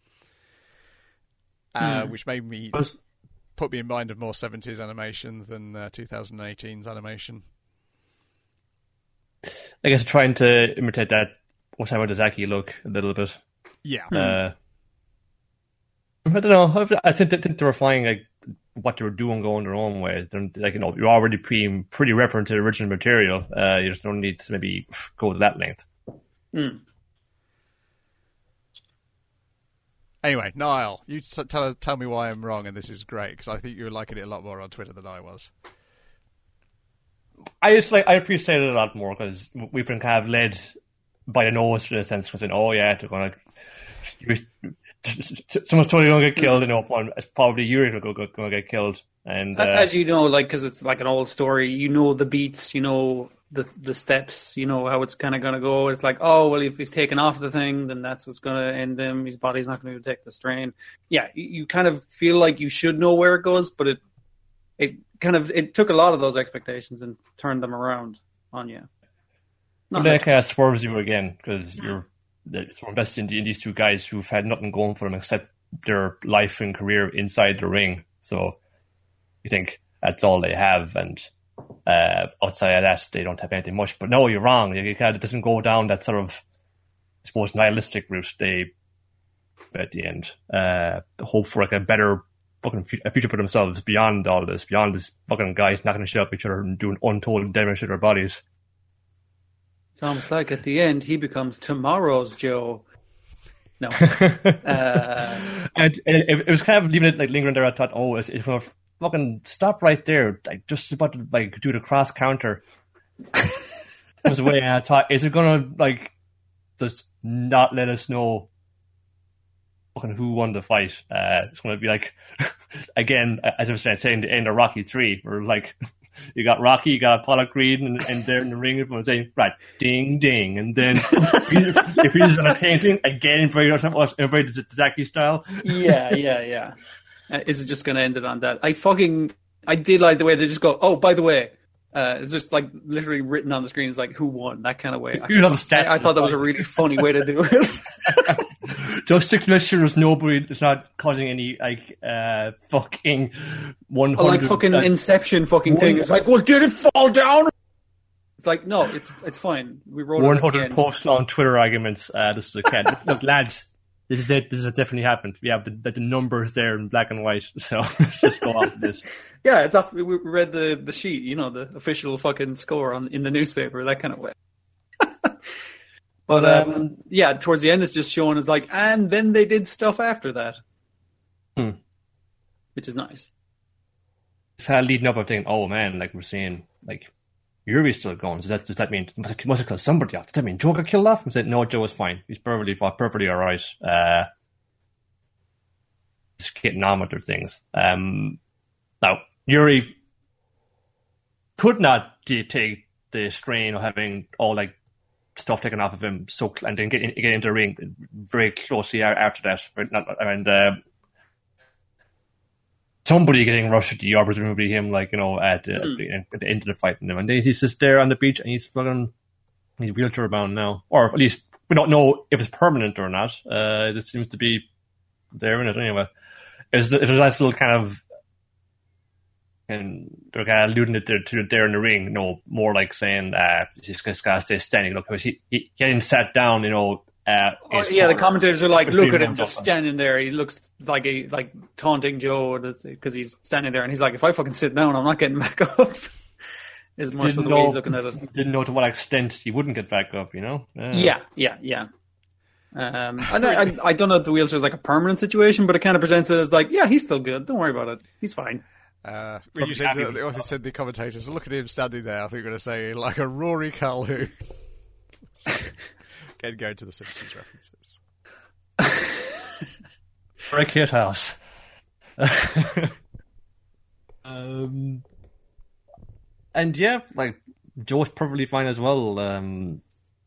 uh, Hmm. which made me put me in mind of more seventies animation than uh, twenty eighteen's animation. I guess trying to imitate that Osamu Dezaki look a little bit. Yeah, Uh, I don't know. I think, I think they were finding like what they were doing, going their own way. They're, like you know, you're already pretty pretty referent to the original material. Uh, you just don't need to maybe go to that length. Hmm. Anyway, Niall, you t- tell tell me why I'm wrong, and this is great because I think you were liking it a lot more on Twitter than I was. I just like I appreciate it a lot more because we've been kind of led by the nose in a sense, because saying, "Oh yeah, they're going to someone's totally going to get killed." You know, one it's probably Yuri going to get killed, and uh, As you know, like because it's like an old story, you know the beats, you know the the steps, you know how it's kind of going to go. It's like, oh well, if he's taken off the thing, then that's what's going to end him. His body's not going to take the strain. Yeah, you, you kind of feel like you should know where it goes, but it it kind of it took a lot of those expectations and turned them around on you. but then it kind of swerves you again because you're it's invested in these two guys who've had nothing going for them except their life and career inside the ring. So you think that's all they have, and Uh, outside of that, they don't have anything much. But no, you're wrong. You kind of, it doesn't go down that sort of, I suppose, nihilistic route. They, at the end, uh, hope for like a better fucking fu- a future for themselves beyond all this, beyond this fucking guys knocking the shit up each other and doing untold damage to their bodies. It's almost like at the end he becomes tomorrow's Joe. No, uh, and, and it, it was kind of leaving it like lingering there. I thought, oh, it's, it's gonna fucking stop right there, like just about to like do the cross counter. Was the way and I thought, is it gonna like just not let us know fucking who won the fight? Uh, it's gonna be like again, as I was saying, the end of Rocky Three, where like you got Rocky, you got Apollo Creed, and, and they're in the ring and saying, right, ding ding, and then if he's on a painting again, very very Zaki style. yeah, yeah, yeah. Uh, is it just going to end it on that? I fucking I did like the way they just go, oh, by the way, uh, it's just like literally written on the screen. It's like who won, that kind of way. I, you know the stats I, I thought that was a really funny way to do it. Just to make sure there's nobody, it's not causing any like uh, fucking one hundred. Like fucking uh, Inception fucking one, thing. It's like, well, did it fall down? It's like, no, it's it's fine. We wrote one it hundred posts on Twitter arguments. Uh, this is a cat. Look, lads, this is it. This has definitely happened. We have the, the numbers there in black and white. So let's just go off of this. Yeah, it's off. We read the, the sheet, you know, the official fucking score on in the newspaper, that kind of way. But um, yeah, towards the end, it's just showing as like, and then they did stuff after that, hmm. which is nice. It's kind of leading up. I'm thinking, oh man, like we're seeing, like Yuri's still going. So that does that mean must have, must have killed somebody off? Does that mean Joe got killed off? I said, no, Joe was fine. He's perfectly fine, perfectly all right. Uh, just getting on with their things. Um, now Yuri could not take the strain of having all like stuff taken off of him, so and then get in, get into the ring very closely after that. And uh, somebody getting rushed at the yard, presumably him, like you know, at, uh, mm. at the end of the fight, and then he's just there on the beach, and he's fucking he's wheelchair bound now, or at least we don't know if it's permanent or not. Uh, it seems to be there in it anyway. It's it's a nice little kind of. And they're kind of alluding it to it there in the ring, you know, more like saying, uh, he's just got to stay standing. Look, he, he hadn't sat down, you know. Uh, oh, yeah, the commentators are like, look at him just standing there. He looks like a like taunting Joe because he's standing there, and he's like, if I fucking sit down, I'm not getting back up. Is more so the way he's looking at it. Didn't know to what extent he wouldn't get back up, you know. Uh, yeah, yeah, yeah. Um, and I, I, I don't know if the wheelchair is like a permanent situation, but it kind of presents it as like, yeah, he's still good. Don't worry about it. He's fine. Uh, when you said the, the, said the commentators, look at him standing there, I think you're going to say like a Rory Calhoun. Again, going to the Simpsons references. Brick Hit House. um, and yeah, like Joe's perfectly fine as well. Um,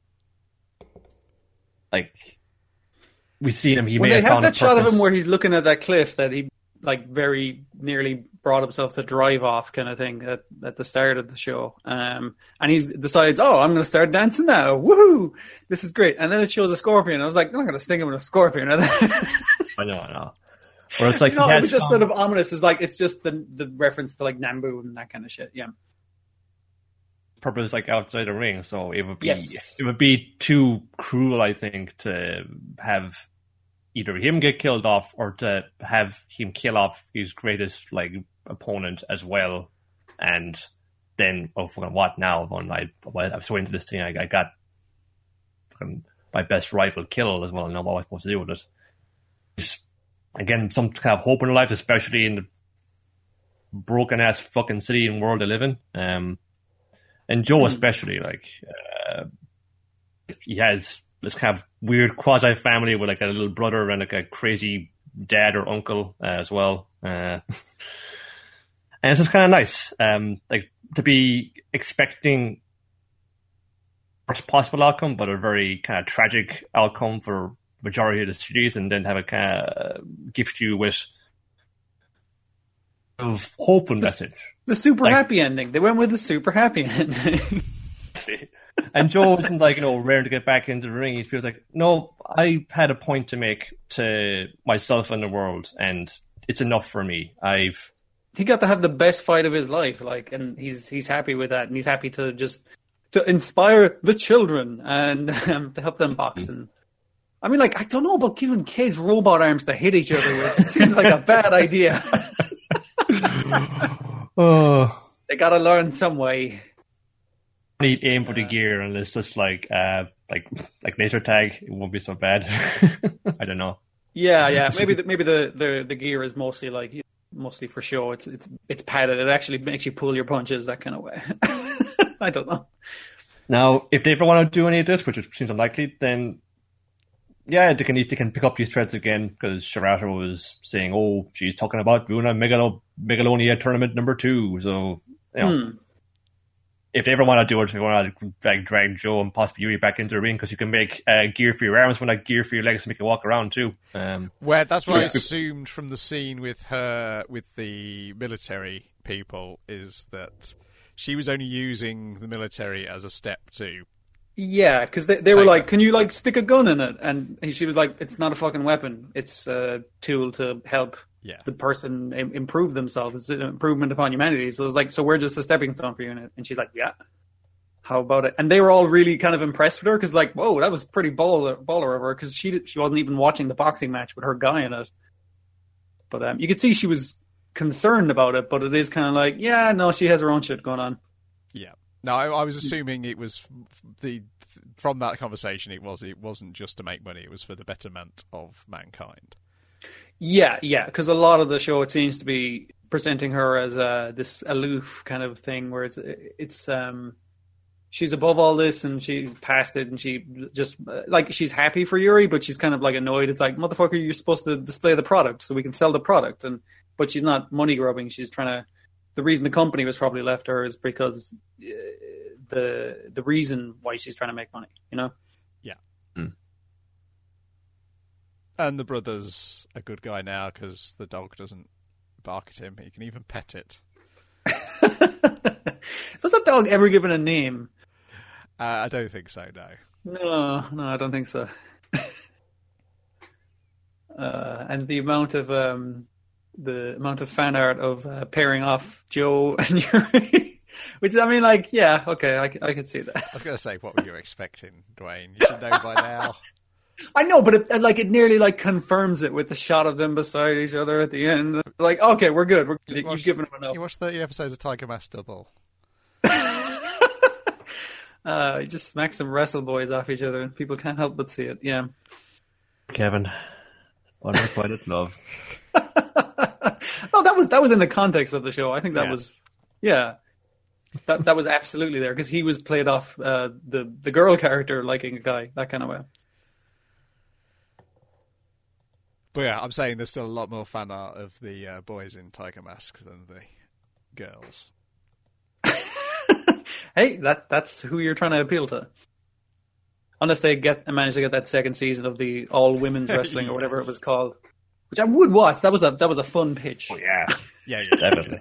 like we see him, he well, may they have, have that shot purpose. of him where he's looking at that cliff that he like very nearly brought himself to drive off kind of thing at, at the start of the show. Um, and he decides, oh, I'm going to start dancing now. Woohoo! This is great. And then it shows a scorpion. I was like, they're not going to sting him with a scorpion, are they? I know, I know. Or it's like no, it was just some... sort of ominous. It's like, it's just the, the reference to like Nambu and that kind of shit. Yeah. Purpose like outside the ring. So it would be, yes. it would be too cruel, I think, to have either him get killed off or to have him kill off his greatest like opponent as well, and then oh fucking what now? When I I'm so into this thing, I, I got fucking my best rival killed as well. I know what I'm supposed to do with it. Just, again, some kind of hope in life, especially in the broken ass fucking city and world they live in. Um, and Joe especially, like uh, he has this kind of weird quasi family with like a little brother and like a crazy dad or uncle uh, as well. Uh, and it's just kind of nice, um, like to be expecting worst possible outcome, but a very kind of tragic outcome for majority of the series, and then have a kind of gift you with of hope and the, message. The super like, happy ending. They went with the super happy ending. And Joe isn't like, you know, raring to get back into the ring. He feels like, no, I had a point to make to myself and the world, and it's enough for me. I've he got to have the best fight of his life, like, and he's he's happy with that, and he's happy to just to inspire the children and um, to help them box. And I mean, like, I don't know about giving kids robot arms to hit each other with. It seems like a bad idea. Oh, they got to learn some way. Need aim for the gear, and it's just like uh, like like laser tag. It won't be so bad. I don't know. Yeah, yeah. Maybe the, maybe the, the, the gear is mostly like mostly for show. It's it's it's padded. It actually makes you pull your punches that kind of way. I don't know. Now, if they ever want to do any of this, which seems unlikely, then yeah, they can they can pick up these threads again, because Shirata was saying, "Oh, she's talking about doing a Megalo, Megalonia tournament number two." So you know. Hmm. If they ever want to do it, if they want to drag, drag Joe and possibly Yuri back into the ring, because you can make uh, gear for your arms, when like gear for your legs to make you walk around too. Um, Where that's what I assumed from the scene with her, with the military people, is that she was only using the military as a step to. Yeah, because they, they were like, "Can you like stick a gun in it?" And she was like, "It's not a fucking weapon. It's a tool to help." Yeah. The person improve themselves. It's an improvement upon humanity. So it's like, so we're just a stepping stone for you. And she's like, yeah, how about it? And they were all really kind of impressed with her, because like, whoa, that was pretty baller, baller of her, because she she wasn't even watching the boxing match with her guy in it. But um, you could see she was concerned about it, but it is kind of like, yeah, no, she has her own shit going on. Yeah. No, I, I was assuming it was the from that conversation. It was it wasn't just to make money. It was for the betterment of mankind. Yeah, yeah, because a lot of the show, it seems to be presenting her as uh, this aloof kind of thing, where it's it's um, she's above all this and she passed it, and she just like she's happy for Yuri, but she's kind of like annoyed. It's like, motherfucker, you're supposed to display the product so we can sell the product, and but she's not money grubbing. She's trying to. The reason the company was probably left her is because uh, the the reason why she's trying to make money, you know. Yeah. Mm. And the brother's a good guy now because the dog doesn't bark at him. He can even pet it. Was that dog ever given a name? Uh, I don't think so, no. No, no, I don't think so. uh, and the amount of um, the amount of fan art of uh, pairing off Joe and Yuri, which I mean, like, yeah, okay, I, I can see that. I was going to say, what were you expecting, Dwayne? You should know by now. I know, but it, like it nearly like confirms it with the shot of them beside each other at the end. Like, okay, we're good. We're, you watched, you've given them enough. You watched thirty episodes of Tiger Mask Double. uh, you just smack some wrestle boys off each other, and people can't help but see it. Yeah, Kevin, unrequited love. No, that was that was in the context of the show. I think that yeah. was, yeah, that that was absolutely there, because he was played off uh, the the girl character liking a guy, that kind of way. But yeah, I'm saying there's still a lot more fan art of the uh, boys in Tiger Mask than the girls. Hey, that that's who you're trying to appeal to. Unless they get manage to get that second season of the all women's wrestling yes. or whatever it was called, which I would watch. That was a that was a fun pitch. Oh yeah, yeah, yeah, definitely.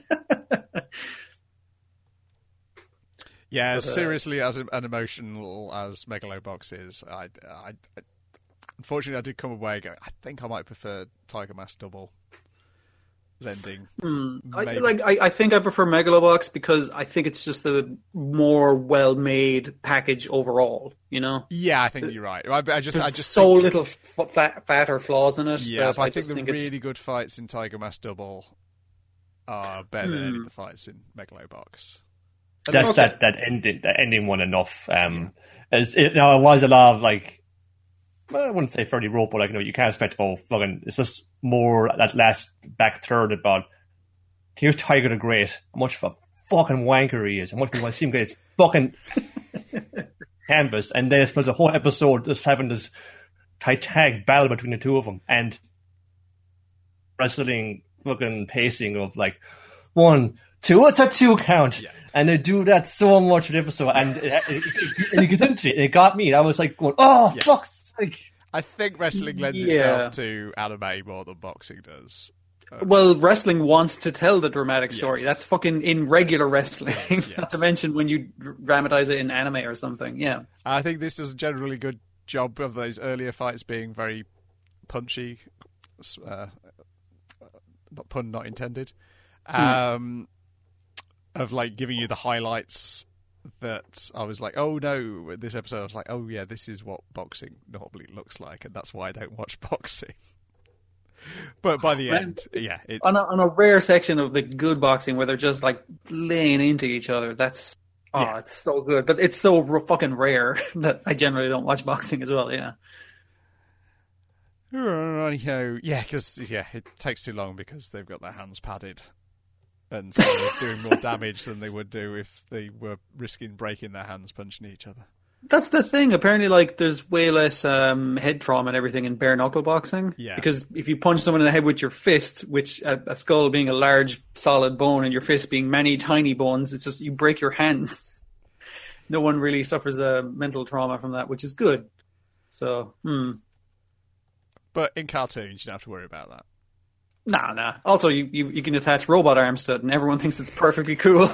Yeah, as but, uh, seriously as an emotional as Megalobox is, I, I, I unfortunately, I did come away going, I think I might prefer Tiger Mask Double as ending. Mm, I, like, I, I think I prefer Megalobox because I think it's just a more well-made package overall, you know? Yeah, I think you're right. I, I just, There's I just so think, little fat, fat or flaws in it. Yeah, but I, I think the think really it's... good fights in Tiger Mask Double are better mm. than the fights in Megalobox. That's okay. that, that ending, that ending one enough. Um, as it, now, it was a lot of, like, well, I wouldn't say fairly rope, but like, you know, you can't expect to go fucking. It's just more that last back third about here's Tiger the Great, how much of a fucking wanker he is, how much we want to see him get his fucking canvas, and then spends a whole episode just having this titanic battle between the two of them, and wrestling fucking pacing of like one, two, it's a two count. Yeah. And they do that so much in the episode, and, it, it, it, and you get into it. It got me. I was like, going, "Oh, yeah. fuck's sake!" I think wrestling lends yeah. itself to anime more than boxing does. Uh, well, wrestling wants to tell the dramatic story. Yes. That's fucking in regular wrestling. Yes, yes. Not to mention when you dramatize it in anime or something. Yeah, I think this does a generally good job of those earlier fights being very punchy. Uh, not pun not intended. um, of like giving you the highlights. That I was like, oh no, this episode I was like, oh yeah, this is what boxing normally looks like, and that's why I don't watch boxing. But by the Man, end, yeah, it's on a, on a rare section of the good boxing where they're just like laying into each other. That's oh, Yeah. it's so good, but it's so r- fucking rare that I generally don't watch boxing as well. Yeah, Righty-ho. Yeah, because yeah, it takes too long because they've got their hands padded, and so they're doing more damage than they would do if they were risking breaking their hands punching each other. that's the thing. Apparently, like there's way less um, head trauma and everything in bare knuckle boxing. Yeah. Because if you punch someone in the head with your fist, which a, a skull being a large solid bone and your fist being many tiny bones, it's just you break your hands. No one really suffers a mental trauma from that, which is good. So, hmm. But in cartoons, you don't have to worry about that. Nah, nah. Also, you, you you can attach robot arms to it, and everyone thinks it's perfectly cool.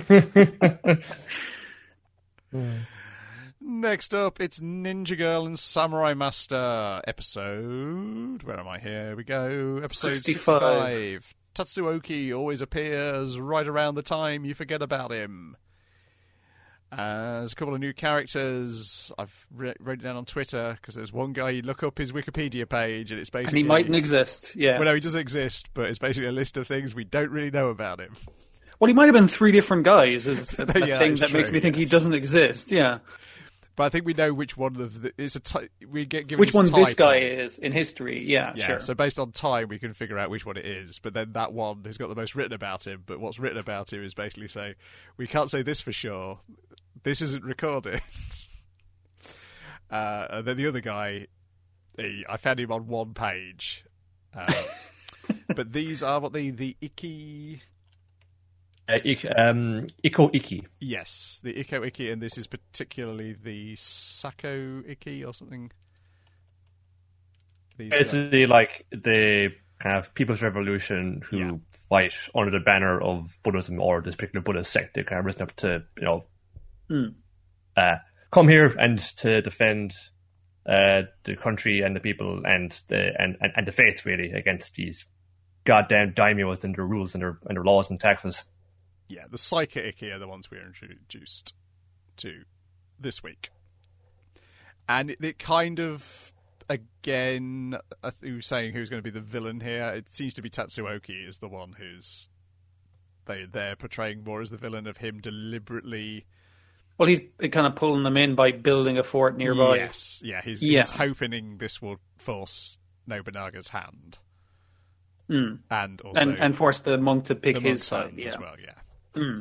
Next up, it's Ninja Girl and Samurai Master episode. Where am I? Here we go. Episode sixty-five. sixty-five. Tatsuoki always appears right around the time you forget about him. Uh, there's a couple of new characters. I've re- wrote it down on Twitter because there's one guy, you look up his Wikipedia page and it's And basically... he mightn't exist, yeah. Well, no, he does exist, but it's basically a list of things we don't really know about him. Well, he might have been three different guys, is a, a Yeah, thing that's that makes true, me think he yes. doesn't exist, yeah. But I think we know which one of the... It's a ti- we get given Which his one this title. guy is in history, yeah, Yeah, sure. so based on time, we can figure out which one it is. But then that one has got the most written about him. But what's written about him is basically say, we can't say this for sure. This isn't recorded. uh, and then the other guy, he, I found him on one page. Uh, but these are what the the Iki... Uh, ik, um, Iko Iki. Yes, the Iko Iki, and this is particularly the Sako Iki or something. These It's guys. the, like the kind of People's Revolution who Yeah. fight under the banner of Buddhism or this particular Buddhist sect. They've kind of risen up to, you know, Hmm. uh, come here and to defend uh, the country and the people and the and, and, and the faith really against these goddamn daimyos and their rules and their and their laws and taxes. Yeah, the Psycho Iki are the ones we are introduced to this week. And it, it kind of, again, uh, who's saying who's going to be the villain here? It seems to be Tatsuoki is the one who's they, they're portraying more as the villain of him deliberately... Well, he's kind of pulling them in by building a fort nearby. Yes, yeah, he's, Yeah. he's hoping this will force Nobunaga's hand. Hmm. And also And, and force the monk to pick the his monk's side, hand yeah. as well, yeah. Hmm.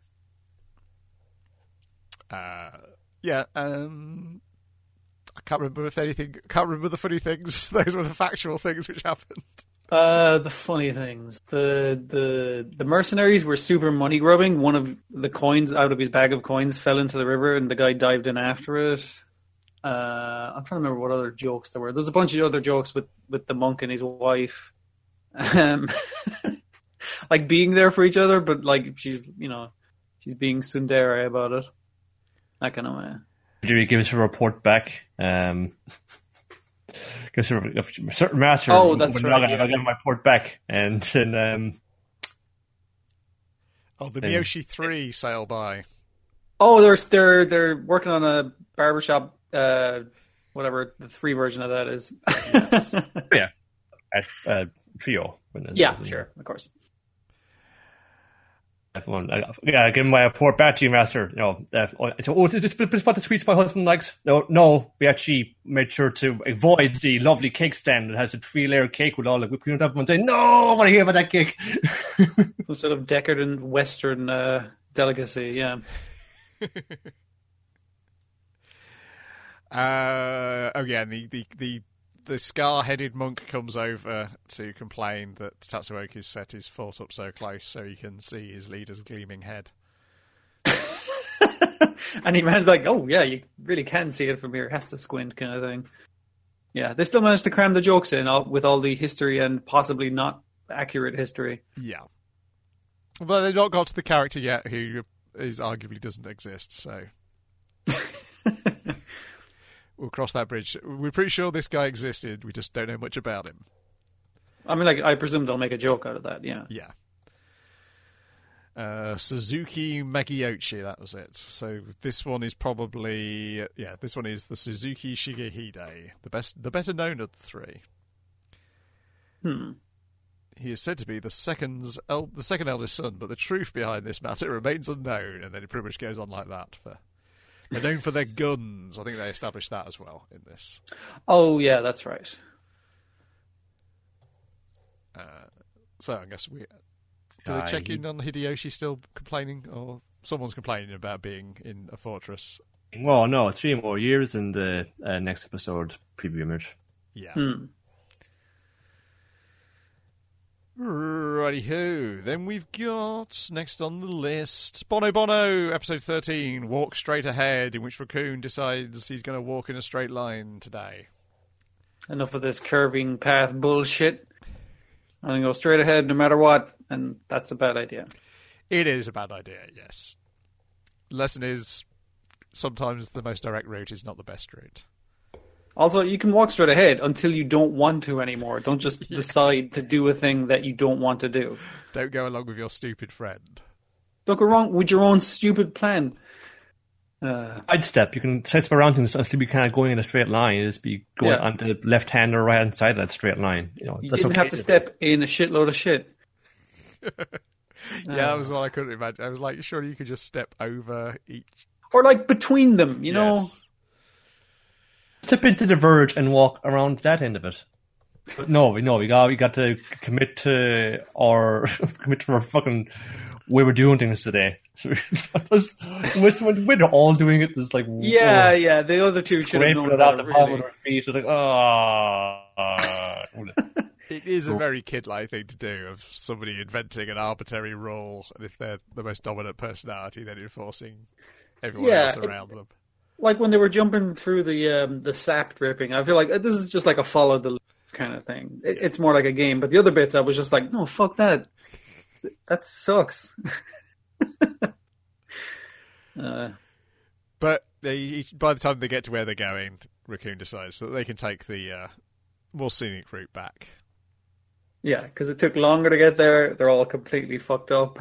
Uh, yeah, um, I can't remember if anything. Can't remember the funny things. Those were the factual things which happened. Uh, the funny things. The the the mercenaries were super money grubbing. One of the coins out of his bag of coins fell into the river, and the guy dived in after it. Uh, I'm trying to remember what other jokes there were. There's a bunch of other jokes with, with the monk and his wife, um, like being there for each other, but like she's you know she's being tsundere about it. That kind of way. Jerry gives her a report back. Um, gives her a, a certain master. Oh, that's right, I'll yeah. give my report back, and then um, Oh, the Then- Miyoshi three sail by. Oh, they're they're they're working on a barbershop. Uh, whatever the free version of that is. yeah, at uh, trio. When it's- Yeah, sure, of course. Everyone, I, yeah, give him my report back to you, master. You know, uh, so, oh, this is what the sweets my husband likes. No, no, we actually made sure to avoid the lovely cake stand that has a three-layer cake with all the whipped cream on top and say, no, I want to hear about that cake. Some sort of decadent Western uh, delicacy, yeah. Uh, oh yeah, and the the the, the scar-headed monk comes over to complain that Tatsuoki's set is fought up so close, so he can see his leader's gleaming head. And he man's like, oh, yeah, you really can see it from here. Has to squint kind of thing. Yeah, they still managed to cram the jokes in all, with all the history and possibly not accurate history. Yeah, but they've not got to the character yet, who is arguably doesn't exist. So. We'll cross that bridge. We're pretty sure this guy existed. We just don't know much about him. I mean, like, I presume they'll make a joke out of that, yeah. Yeah. Uh, Suzuki Magiochi, that was it. So this one is probably yeah, this one is the Suzuki Shigehide, the best, the better known of the three. Hmm. He is said to be the second, el- the second eldest son, but the truth behind this matter remains unknown. And then it pretty much goes on like that. For they're known for their guns. I think they established that as well in this. Oh yeah, that's right. Uh, so I guess we. Do they Uh, check he- in on Hideyoshi still complaining, or someone's complaining about being in a fortress? Well, no, three more years in the uh, next episode preview image. Yeah. Hmm. Righty-ho. Then we've got, next on the list, Bono Bono, episode thirteen, Walk Straight Ahead, in which Raccoon decides he's going to walk in a straight line today. Enough of this curving path bullshit. I'm gonna go straight ahead no matter what, and that's a bad idea. It is a bad idea, yes. Lesson is, sometimes the most direct route is not the best route. Also, you can walk straight ahead until you don't want to anymore. Don't just Yes. decide to do a thing that you don't want to do. Don't go along with your stupid friend. Don't go wrong with your own stupid plan. Uh, Sidestep, you can sidestep around things and still be kind of going in a straight line. You just be going Yeah. on the left hand or right hand side of that straight line. You know, you that's didn't okay have to step in a shitload of shit. Yeah, that was what I couldn't imagine. I was like, surely you could just step over each... Or like between them, you know? Yes. Step into the verge and walk around that end of it. But no, we no, we got we got to commit to our commit to our fucking way we're doing things today. So just, when, when they're all doing it, it's like Yeah, oh, yeah. The other two should have scraping known it out the better, bottom really. of their feet. It's like oh. uh, It is a very kid-like thing to do, of somebody inventing an arbitrary rule, and if they're the most dominant personality, then enforcing everyone Yeah, else it- around them. Like when they were jumping through the um, the sap dripping, I feel like uh, this is just like a follow the kind of thing. It, it's more like a game. But the other bits, I was just like, no, fuck that. That sucks. uh, But they, by the time they get to where they're going, Raccoon decides that they can take the uh, more scenic route back. yeah, because it took longer to get there. They're all completely fucked up.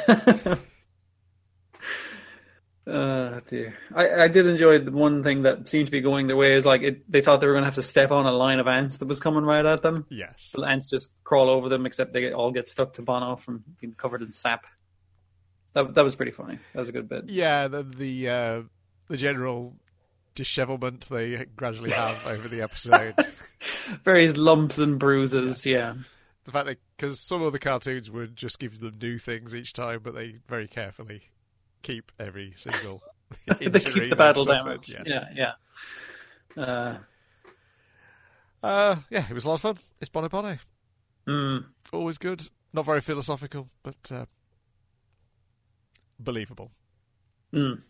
Uh, dear. I, I did enjoy the one thing that seemed to be going their way is like it, they thought they were going to have to step on a line of ants that was coming right at them. Yes. The ants just crawl over them, except they all get stuck to Bono from being covered in sap. That that was pretty funny. That was a good bit. Yeah, the the, uh, the general dishevelment they gradually have over the episode. Various lumps and bruises. Yeah, The fact that, because some of the cartoons would just give them new things each time, but they very carefully keep every single they injury keep the they've battle suffered. damage. Yeah. Yeah, yeah. Uh, Uh, yeah, it was a lot of fun. It's Bono Bono. mm, Always good. Not very philosophical, but uh, believable. mm.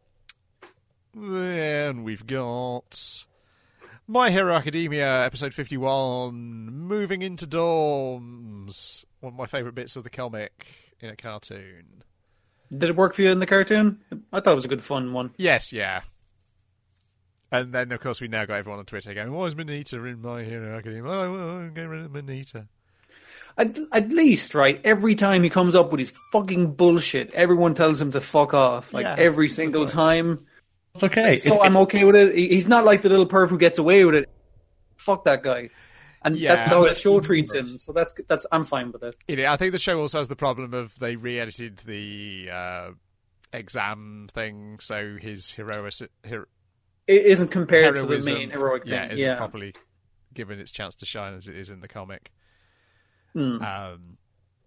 Then we've got My Hero Academia, episode fifty-one, Moving into Dorms. One of my favourite bits of the comic in a cartoon. Did it work for you in the cartoon? I thought it was a good fun one. Yes, yeah. And then, of course, we now got everyone on Twitter going, why is Manita in My Hero Academia? Oh, well, I'm getting rid of Manita. At, at least, right, every time he comes up with his fucking bullshit, everyone tells him to fuck off. Like, Yeah, every single time. it's okay. So It's- I'm okay with it. He- He's not like the little perv who gets away with it. Fuck that guy. And Yeah. that's how the show treats him. So that's that's I'm fine with it. You know, I think the show also has the problem of they re-edited the uh, exam thing, so his heroic... Hero- It isn't compared heroism, to the main heroic thing. yeah, isn't Yeah. properly given its chance to shine as it is in the comic. Mm. Um,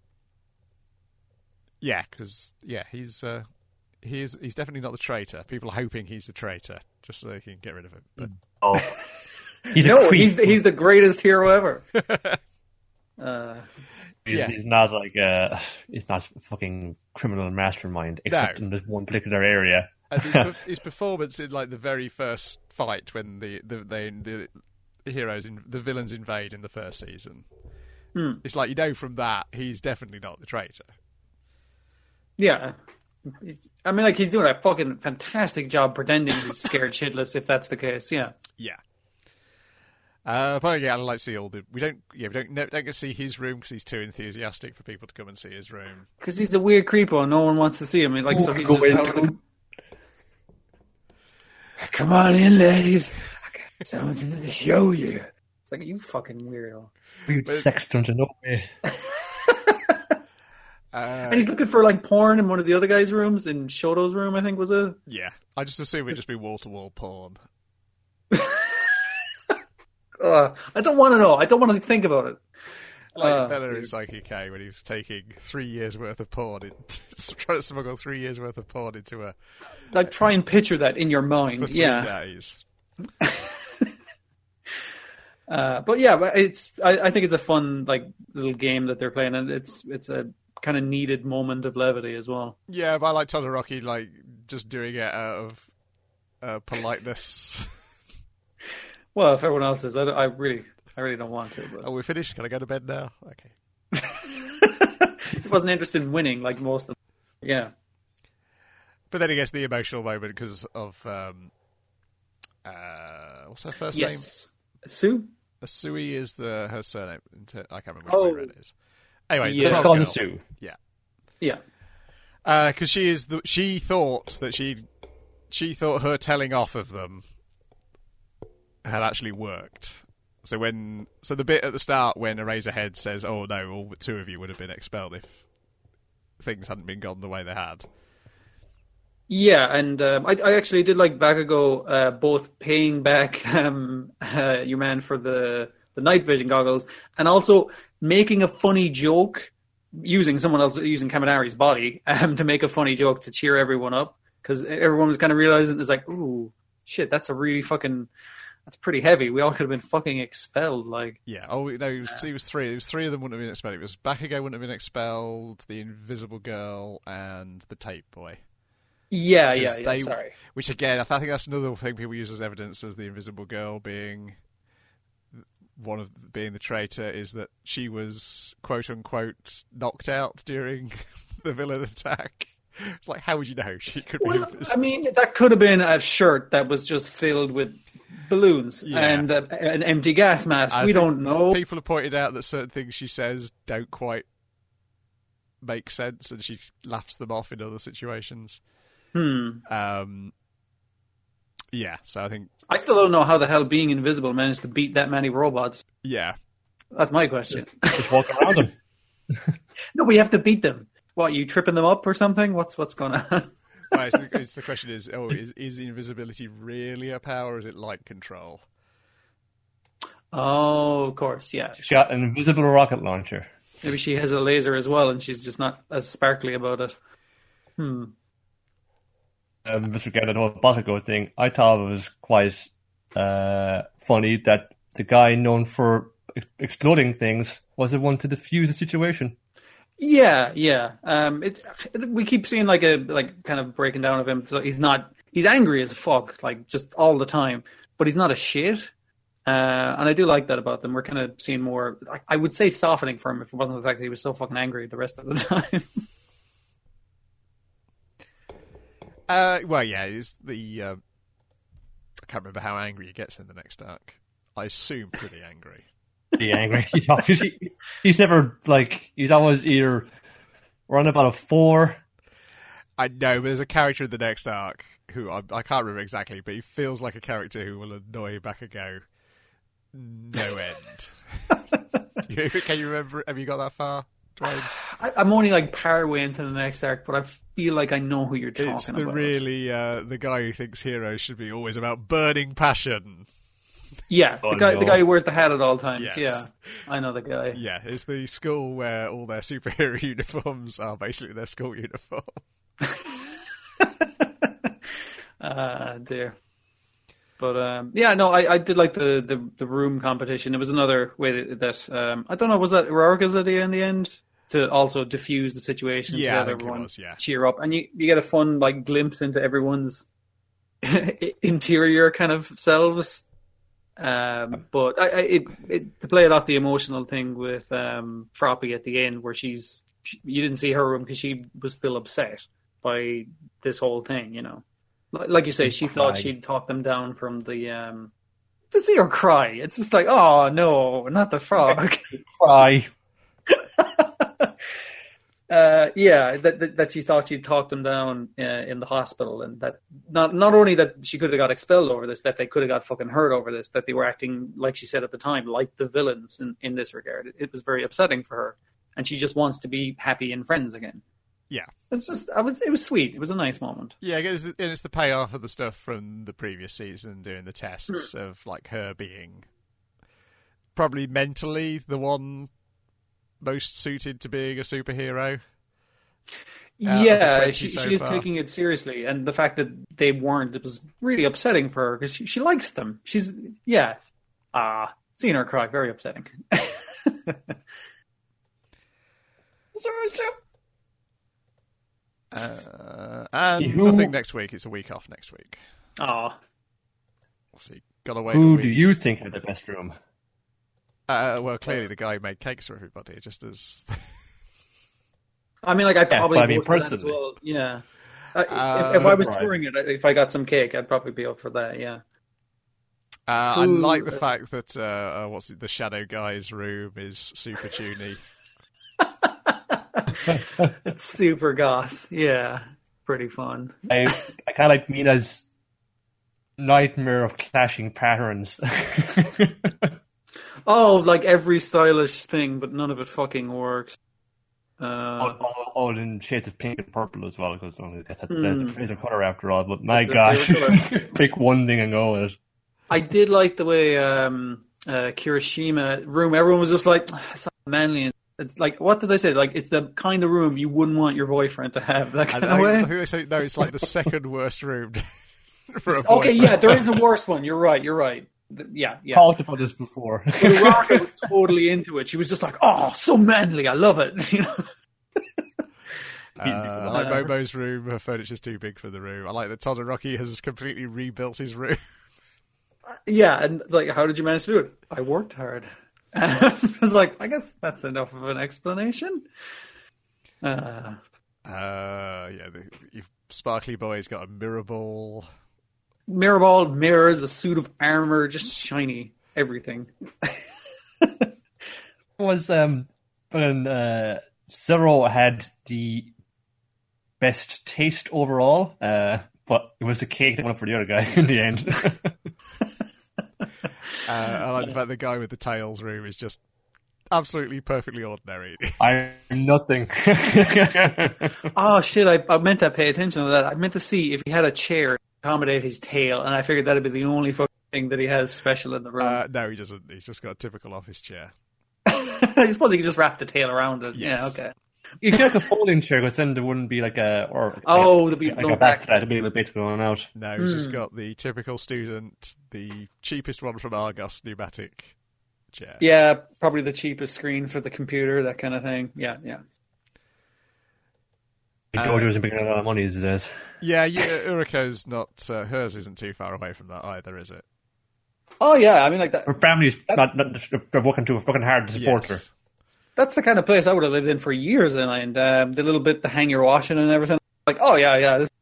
yeah, because yeah, he's uh, he's he's definitely not the traitor. People are hoping he's the traitor just so they can get rid of him. But oh, he's a No, creep. he's the, he's the greatest hero ever. uh, He's, Yeah. he's not like a, he's not a fucking criminal mastermind, except No. in this one particular area. and his, per- his performance in like the very first fight when the the they, the, the heroes in, the villains invade in the first season, hmm. it's like you know from that he's definitely not the traitor. Yeah. I mean, like, he's doing a fucking fantastic job pretending he's scared shitless, if that's the case, yeah. Yeah. Uh, but yeah, I like to see all the. We don't. Yeah, we don't. No, don't get to see his room because he's too enthusiastic for people to come and see his room. Because he's a weird creepo and no one wants to see him. Like, so he's Go just in, out of the... dude. Come on in, ladies. I got something to show you. It's like, you fucking weirdo. Weird sextant in no way. Uh, And he's looking for like porn in one of the other guys' rooms, in Shoto's room, I think, was it? yeah, I just assume it'd just be wall to wall porn. Uh, I don't want to know. I don't want to think about it. Like Uh, the fella in dude. Psyche K when he was taking three years worth of porn, in, trying to smuggle three years worth of porn into a Like, try and picture that in your for mind. three Yeah. days. Uh, but yeah, but it's. I, I think it's a fun like little game that they're playing, and it's it's a kind of needed moment of levity as well. Yeah, but I like Todoroki like just doing it out of uh, politeness. Well, if everyone else is, I, don't- I really, I really don't want to. But Oh, we're finished. Can I go to bed now? Okay. he wasn't interested in winning like most of them. Yeah. But then he gets the emotional moment because of um, uh, what's her first name? Yes. Sue. Asui is the her surname. I can't remember which Oh. way it is. Anyway, Yeah. the Let's frog call girl. him Sue. Yeah. Yeah. Because Uh, she is the, she thought that she she thought her telling off of them had actually worked. So when so the bit at the start when Eraserhead says, "Oh no, all but two of you would have been expelled if things hadn't been gone the way they had." Yeah, and um, I, I actually did like Bakugo uh, both paying back um, uh, your man for the, the night vision goggles and also making a funny joke using someone else, using Kaminari's body um, to make a funny joke to cheer everyone up because everyone was kind of realizing it's like, ooh, shit, that's a really fucking, that's pretty heavy. We all could have been fucking expelled. Like, Yeah. Oh no, it was, it was three. It was three of them wouldn't have been expelled. It was Bakugo wouldn't have been expelled, the Invisible Girl, and the Tape Boy. yeah, yeah, Because yeah. they- Sorry. Which again, I think that's another thing people use as evidence as the Invisible Girl being one of being the traitor is that she was quote unquote knocked out during the villain attack. It's like, how would you know she could be? Well, invisible? I mean, that could have been a shirt that was just filled with balloons Yeah. and uh, an empty gas mask. I we think don't know. People have pointed out that certain things she says don't quite make sense, and she laughs them off in other situations. Hmm. Um, yeah, so I think I still don't know how the hell being invisible managed to beat that many robots. yeah, That's my question. Just walk around them. No, we have to beat them. What, you tripping them up or something? What's what's going on? well, it's, the, it's the question is, oh, is is invisibility really a power, or is it light control? Oh, of course, yeah. She's got an invisible rocket launcher. Maybe she has a laser as well, and she's just not as sparkly about it. Hmm. Um, with regard to the whole Bakugo thing, I thought it was quite uh, funny that the guy known for ex- exploding things was the one to defuse the situation. Yeah, yeah. Um, it we keep seeing like a like kind of breaking down of him. So he's not he's angry as fuck, like just all the time, but he's not a shit. Uh, and I do like that about them. We're kind of seeing more. I, I would say softening for him if it wasn't the fact that he was so fucking angry the rest of the time. Uh, well, yeah, it's the uh, I can't remember how angry he gets in the next arc. I assume pretty angry. Be angry. You know, 'cause he, he's never like he's always either around about a four. I know, but there's a character in the next arc who I, I can't remember exactly, but he feels like a character who will annoy Bakugo no end. You- Can you remember? Have you got that far, Dwayne? I, I'm only like part way into the next arc, but I feel like I know who you're talking It's the about. really uh, the guy who thinks heroes should be always about burning passion. Yeah, Oh, the guy, no. the guy who wears the hat at all times. Yes. Yeah, I know the guy. Yeah, it's the school where all their superhero uniforms are basically their school uniform. Ah, dear. But um, yeah, no, I, I did like the, the, the room competition. It was another way that, that um, I don't know, was that Rorika's idea in the end to also diffuse the situation? Yeah, to I have think it everyone was, yeah. cheer up, and you, you get a fun like glimpse into everyone's interior kind of selves. Um, but I, I, it, it to play it off the emotional thing with um, Froppy at the end, where she's she, you didn't see her room because she was still upset by this whole thing, you know. Like, like you say, she thought Crying. she'd talked them down from the um, to see her cry. It's just like, oh no, not the frog. Cry. Uh, yeah, that, that that she thought she'd talked them down uh, in the hospital, and that not not only that she could have got expelled over this, that they could have got fucking hurt over this, that they were acting, like she said at the time, like the villains in, in this regard. It, it was very upsetting for her, and she just wants to be happy and friends again. Yeah, it's just I was it was sweet. It was a nice moment. Yeah, it's, and it's the payoff of the stuff from the previous season, doing the tests Mm. of like her being probably mentally the one most suited to being a superhero. Yeah, she so she is far. taking it seriously, and the fact that they weren't, it was really upsetting for her because she, she likes them. She's yeah, ah, seeing her cry, very upsetting. Uh, and Who- nothing next week. It's a week off next week. Ah, We'll see. Got away. Who a do week. you think had the best room? Uh, well, clearly the guy who made cakes for everybody, just as. I mean, like I probably but I mean, vote for that as personally. well. Yeah, uh, Uh, if, if I was right. touring it, if I got some cake, I'd probably be up for that. Yeah. Uh, I Who- like the fact that uh, uh, what's it, the shadow guy's room is super tuny. It's super goth. Yeah, pretty fun. I I kind of like Mina's nightmare of clashing patterns. Oh, like every stylish thing, but none of it fucking works. Uh, all, all, all in shades of pink and purple as well, because oh, that's, that's Hmm. the favorite color after all. But my It's a gosh, favourite pick one thing and go with it. I did like the way um, uh, Kirishima room. Everyone was just like, it's not manly. And it's like, what did they say? Like, it's the kind of room you wouldn't want your boyfriend to have. That I, kind I, of I way. think they say no. It's like the second worst room. for a Okay, boyfriend. yeah, there is a worse one. You're right. You're right. Th- Yeah, yeah. Talked about this before. But Uraraka was totally into it. She was just like, "Oh, so manly! I love it." You know. Uh, I like Momo's room. Her furniture's too big for the room. I like that Todoroki has completely rebuilt his room. Yeah, and like, how did you manage to do it? I worked hard. I was like, I guess that's enough of an explanation. Uh, Uh, yeah, the you've, Sparkly Boy's got a mirror ball. mirror ball, mirrors, a suit of armor, just shiny, everything. was um when uh, Zero had the best taste overall, uh, but it was the cake that went for the other guy in the end. Uh, I like the fact the guy with the tails room is just absolutely perfectly ordinary. I'm nothing. Oh shit! I, I meant to pay attention to that. I meant to see if he had a chair to accommodate his tail, and I figured that'd be the only fucking thing that he has special in the room. Uh, no, he doesn't. He's just got a typical office chair. I suppose he could just wrap the tail around it. Yes. Yeah, okay. You could like a folding chair, because then there wouldn't be like a or Oh, there'd be I no got back back. to that. It'd be a little bit going out. No, he's Hmm. just got the typical student, the cheapest one from Argos pneumatic chair. Yeah, probably the cheapest screen for the computer, that kind of thing. Yeah, yeah. The Uh, Dojo isn't making a lot of money these days. Yeah, yeah, Uriko's not. Uh, hers isn't too far away from that either, is it? Oh yeah, I mean, like that. Her family's not, not they're working too working hard to support Yes. her. That's the kind of place I would have lived in for years. And, and um, the little bit to hang your washing and everything. Like, oh yeah, yeah. This...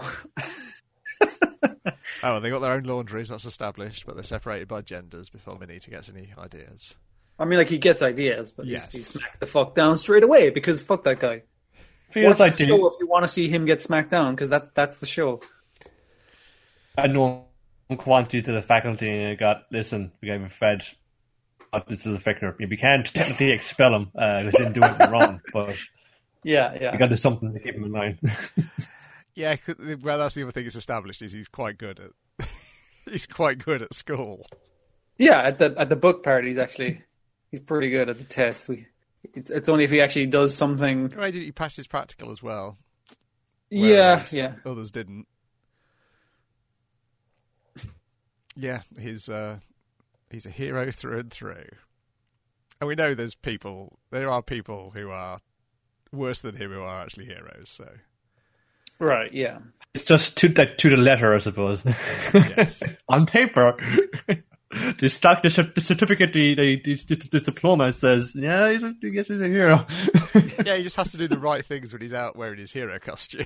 Oh, they got their own laundries, that's established, but they're separated by genders before Minita gets any ideas. I mean, like he gets ideas, but Yes. he's, he's smacked the fuck down straight away because fuck that guy. Feels Watch like the the, show if you want to see him get smacked down because that's that's the show. unknown quantity to the faculty, and I got, listen, we gave him fed up this little fecker. We can't technically expel him because he didn't do anything wrong, but Yeah, yeah. we got to do something to keep him in line. Yeah, well, that's the other thing it's established is he's quite good at. He's quite good at school. Yeah, at the at the book parties, actually, he's pretty good at the test. We, it's it's only if he actually does something. Why did he pass his practical as well? Yeah, whereas yeah. Others didn't. Yeah, he's uh, he's a hero through and through. And we know there's people. There are people who are worse than him who are actually heroes. So Right, yeah. It's just to the, to the letter, I suppose. yes. On paper, the stock, the, cer- the certificate, the, the, this, this diploma says, yeah, he's a, I guess he's a hero. Yeah, he just has to do the right things when he's out wearing his hero costume.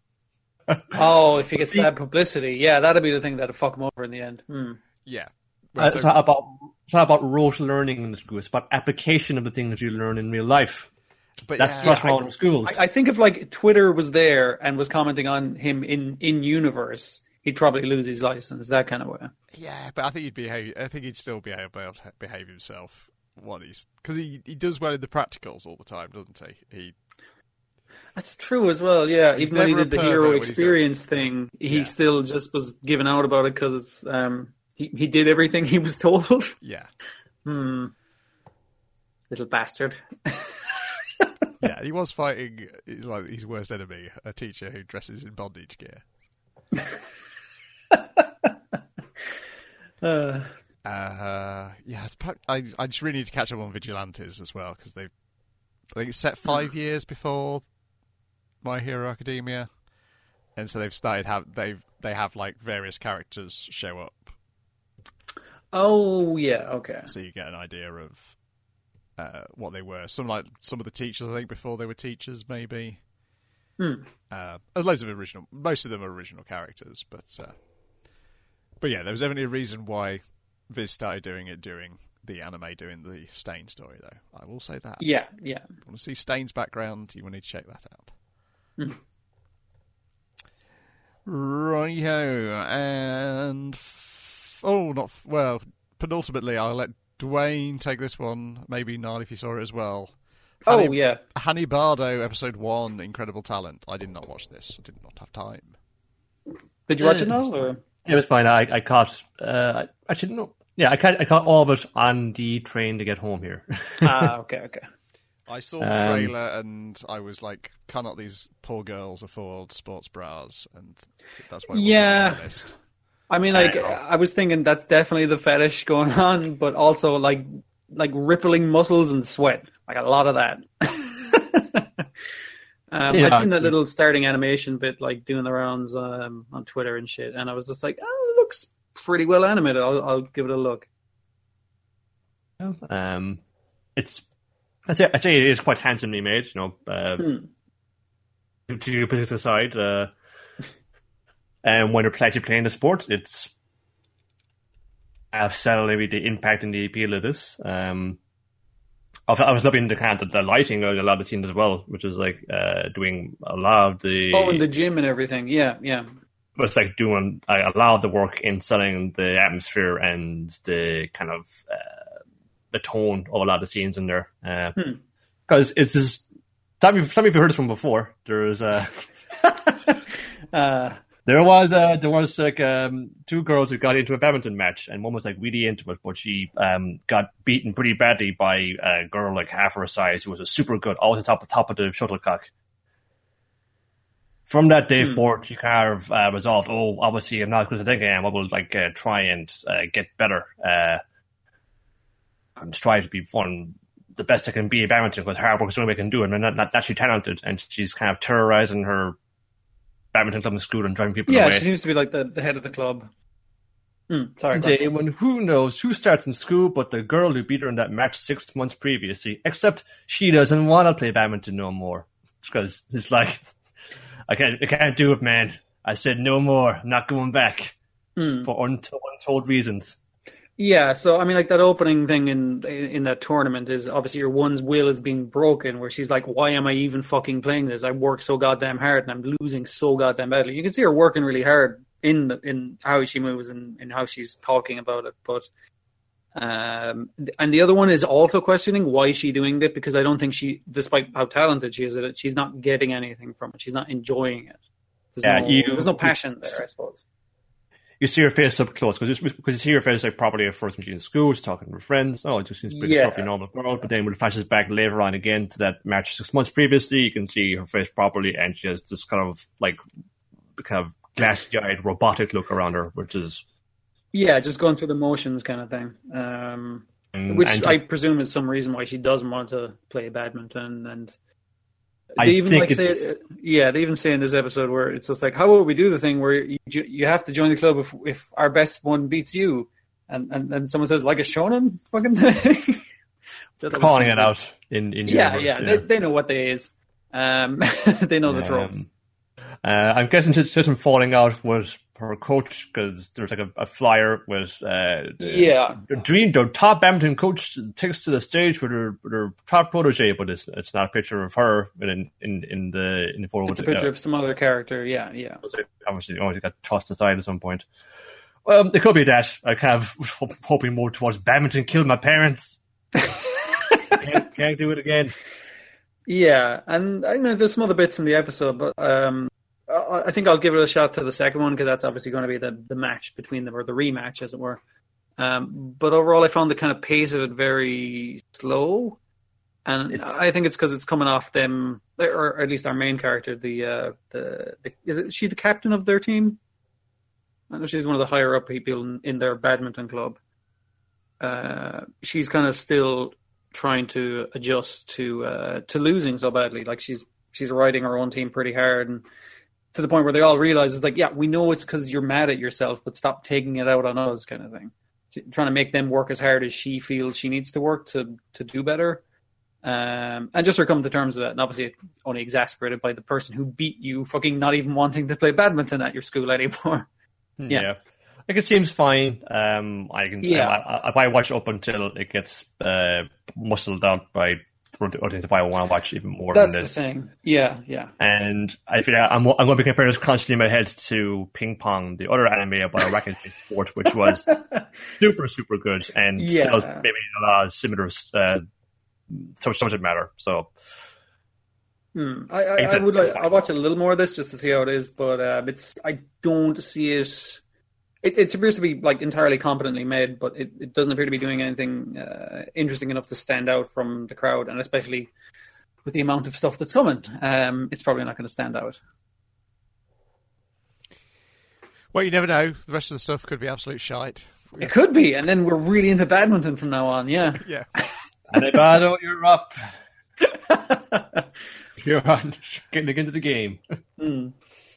Oh, if he gets bad publicity, yeah, that'd be the thing that'd fuck him over in the end. Hmm. Yeah. Uh, it's not about it's not about rote learning in school. It's about application of the things you learn in real life. But That's yeah, what's I- wrong in schools. I, I think if like Twitter was there and was commenting on him in in universe, he'd probably lose his license. That kind of way. yeah, but I think he'd behave. I think he'd still be able to behave himself. What he's because he he does well in the practicals all the time, doesn't he? He That's true as well. Yeah, He's even when he never did a the hero pervert when he's experience thing, he Yeah. still just was giving out about it because um, he he did everything he was told. yeah Hmm. Little bastard. yeah he was fighting like his worst enemy, a teacher who dresses in bondage gear. Uh, Uh, yeah, it's pro- I I just really need to catch up on Vigilantes as well because they, I think it's set five years before My Hero Academia, and so they've started have they've they have like various characters show up, oh yeah. Okay. so you get an idea of uh, what they were. Some like some of the teachers, I think, before they were teachers, maybe. Hmm. Uh, there's loads of original, most of them are original characters, but uh, but yeah, there was definitely a reason why Viz started doing it during the anime, doing the Stain story, though. I will say that. Yeah. Yeah. If you want to see Stain's background, you will need to check that out. Mm. Righto, and f- oh, not f- well. Penultimately, I'll let Dwayne take this one. Maybe not if you saw it as well. Oh Hanni- yeah. Hanni Bardo, episode one, Incredible Talent. I did not watch this. I did not have time. Did you watch it Yeah, now? Or? It was fine. I, I caught. Uh, actually, no. Yeah, I caught. I caught all of it on the train to get home here. Ah, okay, okay. I saw the Um, trailer and I was like, cannot these poor girls afford sports bras? And that's why it wasn't Yeah. on my list. I mean, like, Uh, I was thinking that's definitely the fetish going on, but also like, like rippling muscles and sweat, like a lot of that. um, Yeah. I'd seen that little starting animation bit, like doing the rounds um, on Twitter and shit, and I was just like, oh, it looks pretty well animated. I'll, I'll give it a look. Um, it's. I'd say, I'd say it is quite handsomely made. You know, uh, Hmm. to your political side, uh, and when they're actually playing the sport, it's I've sell maybe the impact and the appeal of this. Um, I was- I was loving the kind of the lighting of a lot of the scenes as well, which is like uh, doing a lot of the. Oh, in the gym and everything. Yeah, yeah. But it's like doing I a lot of the work in selling the atmosphere and the kind of uh, the tone of a lot of the scenes in there. Because Hmm. it's just some of you, some of you have heard this from before. There's uh, Uh, there was uh, there was like um, two girls who got into a badminton match, and one was like really into it, but she um, got beaten pretty badly by a girl like half her size who was a super good, always on top of top of the shuttlecock. From that day Hmm. forward, she kind of uh, resolved, oh, obviously I'm not as good as I think I am. I will like uh, try and uh, get better uh, and try to be fun, the best I can be at badminton because hard work is the only way I can do it. And I'm not, not actually talented, and she's kind of terrorizing her badminton club in school and driving people yeah, away. she seems to be like the, the head of the club. Hmm, sorry. One go on. day when who knows who starts in school but the girl who beat her in that match six months previously, except she doesn't want to play badminton no more. Because it's like, I can't, I can't do it, man. I said no more, I'm not going back Hmm. for untold, untold reasons. Yeah, so I mean, like that opening thing in in that tournament is obviously your one's will is being broken. Where she's like, "Why am I even fucking playing this? I work so goddamn hard and I'm losing so goddamn badly." You can see her working really hard in the, in how she moves and in how she's talking about it. But um, and the other one is also questioning why is she doing that, because I don't think she, despite how talented she is at it, she's not getting anything from it. She's not enjoying it. There's Yeah, no, you- there's no passion there, I suppose. You see her face up close because because you see her face like probably at first when she's in school, she's talking to her friends. Oh, it just seems pretty Yeah. perfectly normal girl. But then when it flashes back later on again to that match six months previously, you can see her face properly, and she has this kind of like kind of glassy-eyed robotic look around her, which is Yeah, just going through the motions kind of thing. Um, and, Which and I presume is some reason why she doesn't want to play badminton, and I they even think like say, it's- yeah, they even say in this episode where it's just like, how will we do the thing where you ju- you have to join the club if if our best one beats you, and and, and someone says like a shonen fucking thing, Which I thought was calling kind it of- out in in Yeah, universe, yeah, They, they know what they is. Um, they know the Um, tropes. Uh, I'm guessing just, just him falling out was her coach because there was like a, a flyer with uh, Yeah. the dream, their top badminton coach takes to the stage with her, with her top protege, but it's it's not a picture of her in in in the in the photo. It's a picture of some other character. Yeah, yeah. Obviously, oh, got tossed aside at some point. Well, it could be that. I kind of hoping more towards badminton killed my parents. can't, can't do it again. Yeah, and I know there's some other bits in the episode, but um, I, I think I'll give it a shot to the second one because that's obviously going to be the, the match between them, or the rematch, as it were. Um, but overall, I found the kind of pace of it very slow, and it's, I think it's because it's coming off them, or at least our main character, the uh, the, the is it is she the captain of their team? I know she's one of the higher up people in, in their badminton club. Uh, she's kind of still trying to adjust to uh, to losing so badly. Like she's she's riding her own team pretty hard, and to the point where they all realize it's like, yeah, we know it's because you're mad at yourself, but stop taking it out on us, kind of thing. Trying to make them work as hard as she feels she needs to work to to do better. Um, and just her coming to terms with that, and obviously only exasperated by the person who beat you fucking not even wanting to play badminton at your school anymore. Yeah. yeah. Like it seems fine. Um, I can. Yeah. I, I, I watch up until it gets uh, muscled out by audience if I want to watch even more. That's than this. the thing. Yeah, yeah. And I feel like I'm, I'm going to be comparing this constantly in my head to Ping Pong, the other anime about a racket sport, which was super, super good and yeah. does maybe a lot of similar uh, subject matter. So. Hmm. I, I, I would like. I'll watch a little more of this just to see how it is, but um, it's. I don't see it. It, it appears to be like entirely competently made, but it, it doesn't appear to be doing anything uh, interesting enough to stand out from the crowd, and especially with the amount of stuff that's coming, um, it's probably not going to stand out. Well, you never know. The rest of the stuff could be absolute shite. It could be, and then we're really into badminton from now on. Yeah. Yeah. Anibado, you're up. You're on getting into the game. Mm.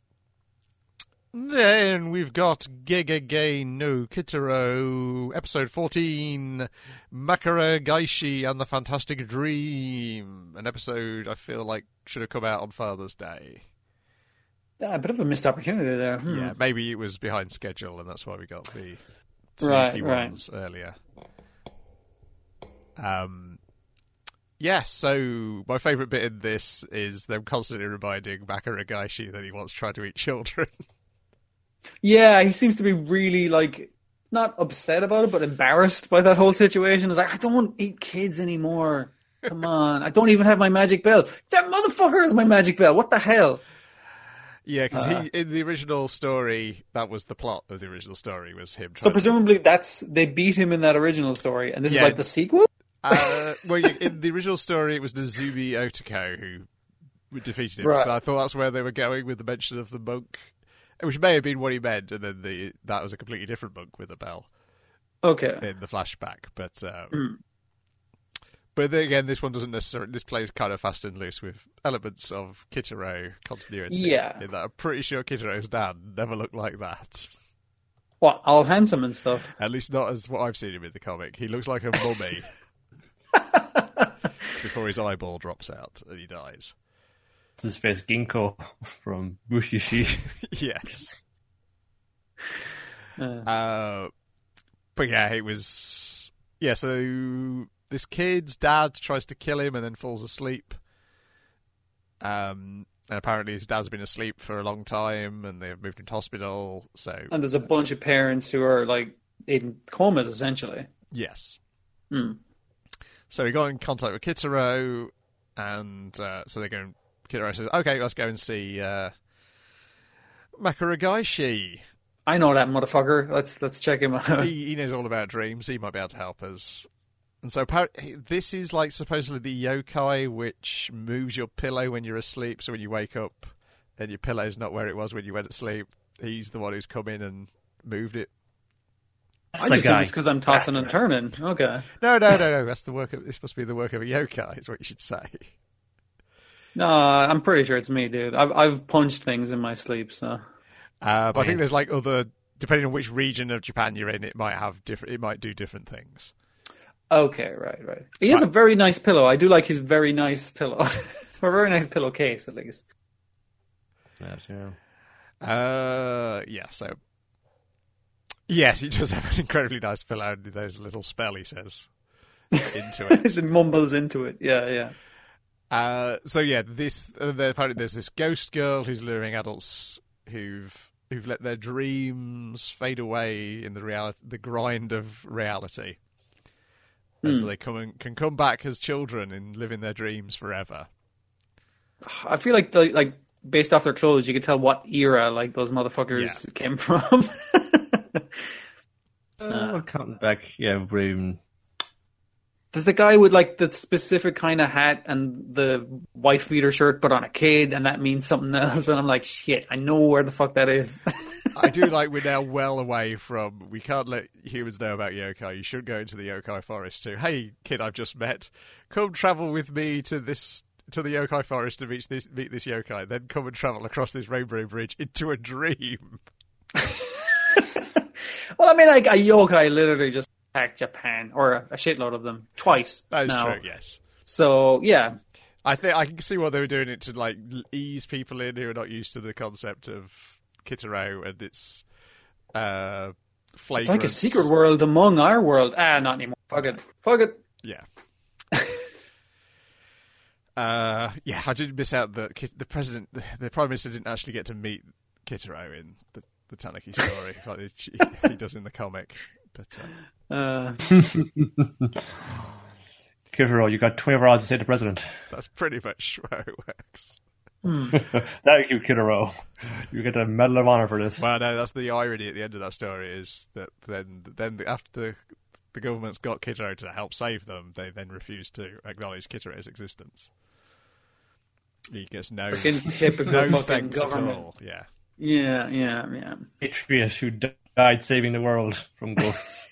Then we've got Gegege no Kitaro, episode fourteen, Makara Gaishi and the Fantastic Dream. An episode I feel like should have come out on Father's Day. Yeah, a bit of a missed opportunity there. Hmm. Yeah, maybe it was behind schedule and that's why we got the right, sneaky right. ones earlier. Um... Yes, so my favourite bit in this is them constantly reminding Makara Gaishi that he wants to try to eat children. Yeah, he seems to be really, like, not upset about it, but embarrassed by that whole situation. He's like, I don't eat kids anymore. Come on. I don't even have my magic bell. That motherfucker has my magic bell. What the hell? Yeah, because uh, he in the original story, that was the plot of the original story, was him trying So presumably that's they beat him in that original story, and this yeah. is like the sequel? Uh, well, in the original story, it was Nozomi Otoko who defeated him. Right. So I thought that's where they were going with the mention of the monk, which may have been what he meant, and then the that was a completely different monk with a bell. Okay. In the flashback, but um, mm. but then again, this one doesn't necessarily. This plays kind of fast and loose with elements of Kitaro continuity. Yeah. In that I'm pretty sure Kitaro's dad never looked like that. What, all handsome and stuff? At least not as what I've seen him in the comic. He looks like a mummy. Before his eyeball drops out and he dies. His face Ginkgo from Bushishi. Yes. Uh. Uh, but yeah, it was... Yeah, so this kid's dad tries to kill him and then falls asleep. Um, and apparently his dad's been asleep for a long time and they've moved him to hospital, so... And there's a bunch of parents who are, like, in comas, essentially. Yes. Hmm. So he got in contact with Kitaro, and uh, so they're going. Kitaro says, "Okay, let's go and see uh, Makara Gaishi." I know that motherfucker. Let's let's check him out. He, he knows all about dreams. He might be able to help us. And so apparently, this is like supposedly the yokai which moves your pillow when you're asleep. So when you wake up and your pillow's not where it was when you went to sleep, he's the one who's come in and moved it. I just assume it's because I'm tossing and turning. Okay. No, no, no, no. That's the work of. It's supposed to be the work of a yokai. Is what you should say. No, I'm pretty sure it's me, dude. I've I've punched things in my sleep, so. Uh, but I think there's like other, depending on which region of Japan you're in, it might have different. It might do different things. Okay, right, right. He has a very nice pillow. I do like his very nice pillow, or a very nice pillowcase, at least. Yes, yeah. Uh, yeah, so... Yes, he does have an incredibly nice fill out. There's a little spell, he says, into it. It mumbles into it. Yeah, yeah. Uh, so yeah, this uh, there- apparently there's this ghost girl who's luring adults who've who've let their dreams fade away in the reality, the grind of reality, and so they come and can come back as children and live in their dreams forever. I feel like the, like based off their clothes, you could tell what era like those motherfuckers Yeah. came from. Uh, counting back, yeah, Raven. There's the guy with like the specific kind of hat and the wife beater shirt, but on a kid, and that means something else. And I'm like, shit, I know where the fuck that is. I do like we're now well away from we can't let humans know about yokai. You should go into the yokai forest too. Hey, kid, I've just met. Come travel with me to this to the yokai forest to meet this meet this yokai. Then come and travel across this rainbow bridge into a dream. Well, I mean, like a yokai literally just attacked Japan, or a shitload of them twice. That is now. true. Yes. So yeah, I think I can see why they were doing it to like ease people in who are not used to the concept of Kitaro and its uh, flagrant. it's like a secret world among our world. Ah, not anymore. Fuck it. Fuck it. Yeah. uh, yeah, I did miss out that Kit- the president, the, the prime minister, didn't actually get to meet Kitaro in the, the Tanuki story like he, he does in the comic. But uh, Uh, Kitaro, you got twenty-four hours to say the president. that's pretty much how it works. Thank you, Kitaro. You get a Medal of Honor for this. Well, no, that's the irony at the end of that story is that then, then after the government's got Kitaro to help save them, they then refuse to acknowledge Kitaro's existence. He gets no, fucking typical no fucking thanks at government. all. Yeah. Yeah, yeah, yeah. Patriot who died saving the world from ghosts.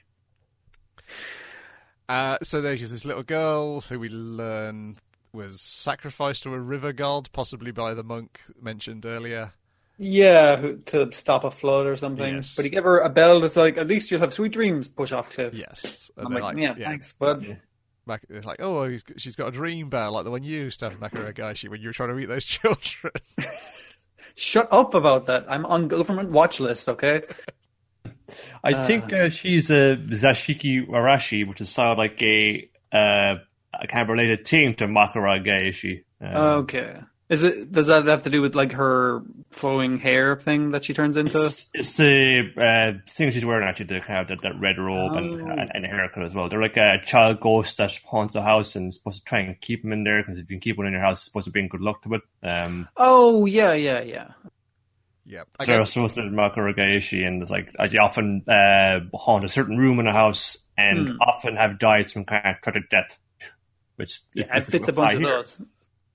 Uh, so there's this little girl who we learn was sacrificed to a river god, possibly by the monk mentioned earlier. Yeah, who- to stop a flood or something. Yes. But he gave her a bell that's like, at least you'll have sweet dreams, push off cliff. Yes. And I'm they're like, yeah, thanks, bud. Back, it's like, oh, he's, she's got a dream bell like the one you used to have, Makara Gaishi, when you were trying to meet those children. Shut up about that. I'm on government watch list, okay? I think uh, she's a Zashiki Warashi, which is sort of like a, uh, a kind of related thing to Makara Gaishi. Um, Okay. Is it? Does that have to do with like her flowing hair thing that she turns into? It's, it's the uh, thing she's wearing, actually, the kind of that, that red robe and, Oh. and, and a haircut as well. They're like a child ghost that haunts a house and is supposed to try and keep them in there, because if you can keep one in your house, it's supposed to bring good luck to it. Um, Oh yeah, yeah, yeah. Yeah. so they're supposed to Makara Gaishi, and it's like they often uh, haunt a certain room in a house and Hmm. often have died some kind of tragic death. Which Yeah, if- it if fits we a bunch apply of here. those.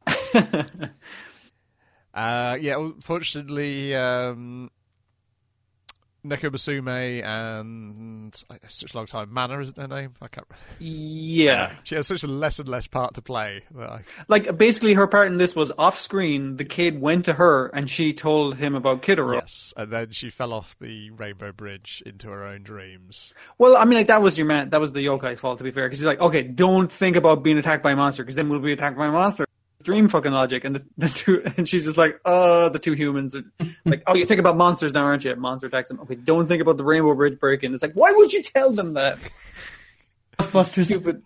Uh, yeah, unfortunately, um, Neko Masume and uh, it's such a long time. Mana, isn't her name? I can't. Yeah. She has such a less and less part to play. That I, Like, basically, her part in this was off screen. The kid went to her and she told him about Kidoro. yes, and then she fell off the Rainbow Bridge into her own dreams. Well, I mean, like, that was your man. That was the yokai's fault, to be fair. Because he's like, okay, don't think about being attacked by a monster, because then we'll be attacked by a monster. Dream fucking logic. And the, the two, and she's just like, uh, the two humans are like, oh, you think about monsters now, aren't you? Monster attacks them. Okay, don't think about the Rainbow Bridge breaking. It's like, why would you tell them that? Stupid.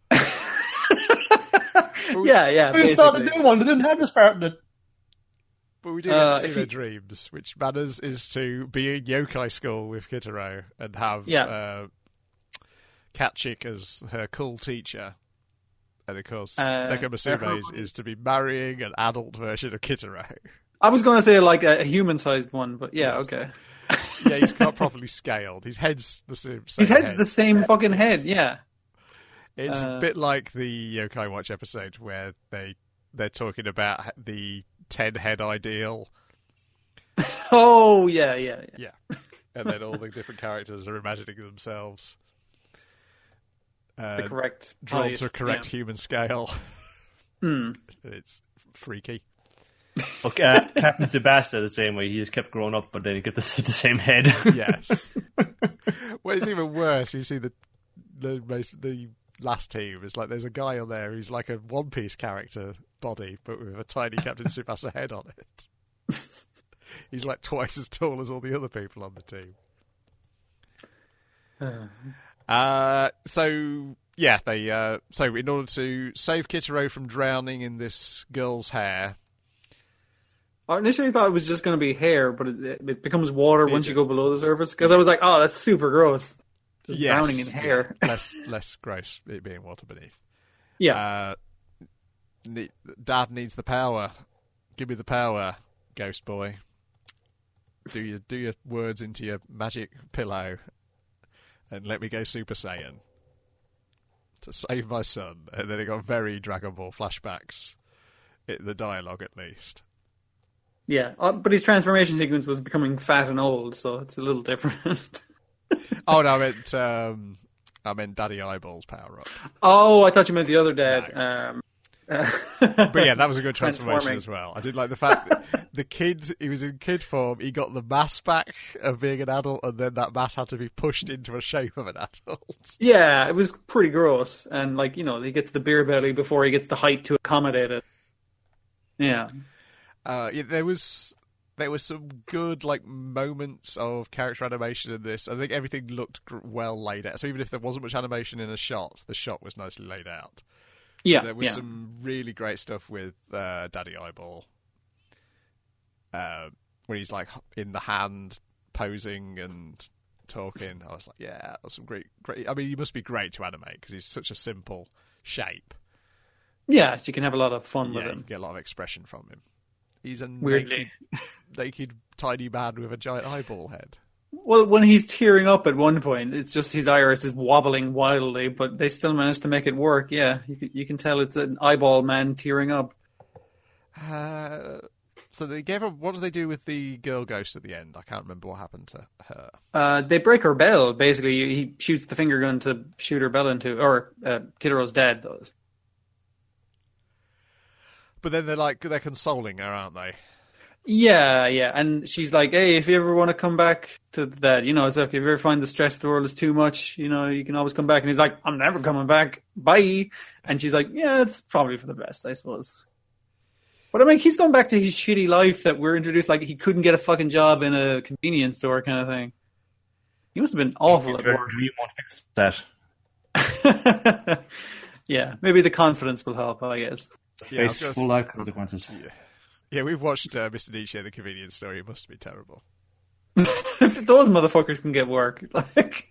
yeah, yeah. We saw the basically. new one. They didn't have this part in it. But we do get Uh, to see if their you- dreams, which Manners is to be in yokai school with Kitaro and have Yeah. uh, Katchik as her cool teacher. And of course, Uh, Neko Masume's is to be marrying an adult version of Kitaro. I was going to say like a, a human-sized one, but yeah, okay. Yeah, he's not properly scaled. His head's the same. same His head's head. the same fucking head, yeah. It's uh, a bit like the Yokai Watch episode where they they're talking about the ten head ideal. Oh, yeah, yeah, yeah. Yeah, and then all the different characters are imagining themselves uh, The correct drawn height, to a correct yeah. human scale. Hmm. It's freaky. Okay, uh, Captain Sebastian the same way. He just kept growing up, but then he get the, the same head. Yes. Well, it's even worse. You see the the most the last team. It's like there's a guy on there who's like a One Piece character body, but with a tiny Captain Tsubasa head on it. He's like twice as tall as all the other people on the team. uh, so yeah, they uh, so in order to save Kitaro from drowning in this girl's hair. I initially thought it was just going to be hair, but it, it becomes water It once did. you go below the surface. Because I was like, oh, that's super gross. Just Yes, drowning in hair. yeah, less less gross, it being water beneath. Yeah. Uh, ne- Dad needs the power. Give me the power, ghost boy. Do your do your words into your magic pillow, and let me go Super Saiyan to save my son. And then it got very Dragon Ball flashbacks. It, the dialogue, at least. Yeah, uh, but his transformation sequence was becoming fat and old, so it's a little different. Oh no, I meant um, I meant Daddy Eyeball's power up. Oh, I thought you meant the other dad. No. Um, uh, But yeah, that was a good transformation Transforming. as well. I did like the fact that the kid, he was in kid form, he got the mass back of being an adult, and then that mass had to be pushed into a shape of an adult. Yeah, it was pretty gross. And, like, you know, he gets the beer belly before he gets the height to accommodate it. Yeah. Uh, yeah, there was there was some good like moments of character animation in this. I think everything looked gr- well laid out. So even if there wasn't much animation in a shot, the shot was nicely laid out. Yeah, There was yeah. some really great stuff with uh, Daddy Eyeball. Uh, when he's like in the hand posing and talking, I was like, yeah, that's some great, great. I mean, he must be great to animate because he's such a simple shape. Yeah, so you can have a lot of fun with Yeah, you him. get a lot of expression from him. He's a Weirdly. naked, naked tiny man with a giant eyeball head. Well, when he's tearing up at one point, it's just his iris is wobbling wildly, but they still managed to make it work. Yeah, you can, you can tell it's an eyeball man tearing up. Uh, so they gave her. What do they do with the girl ghost at the end? I can't remember what happened to her. Uh, they break her bell, basically. He shoots the finger gun to shoot her bell into, or uh, Kitaro's dad does. But then they're like they're consoling her, aren't they? Yeah, yeah, and she's like, hey, if you ever want to come back to that, you know, it's like, if you ever find the stress of the world is too much, you know, you can always come back. And he's like, I'm never coming back. Bye. And she's like, yeah, it's probably for the best, I suppose. But I mean, he's going back to his shitty life that we're introduced, like he couldn't get a fucking job in a convenience store kind of thing. He must have been awful at Your work. dream won't fix that. Yeah, maybe the confidence will help, I guess. Yeah, I was Face gonna full s- of consequences. yeah. Yeah, we've watched uh, Mister Nietzsche, the convenience store. It must be terrible. If those motherfuckers can get work, like,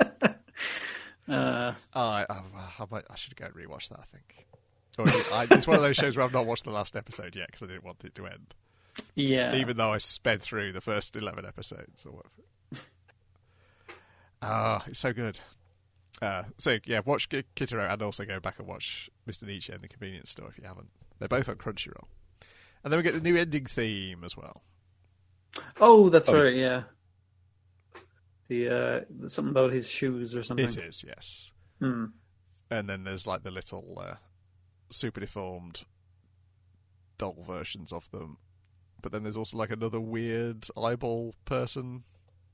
uh, Oh, I, I, I, might, I should go and rewatch that. I think. Or, I, it's one of those shows where I've not watched the last episode yet because I didn't want it to end. yeah. Even though I sped through the first eleven episodes or whatever. Ah, it's so good. Uh, so yeah, watch K- Kitaro and also go back and watch Mister Nietzsche and the Convenience Store if you haven't. They're both on Crunchyroll. And then we get the new ending theme as well. Oh, that's Oh. right. Yeah. The uh, something about his shoes or something. It is, yes. Hmm. And then there's like the little uh, super deformed doll versions of them. But then there's also like another weird eyeball person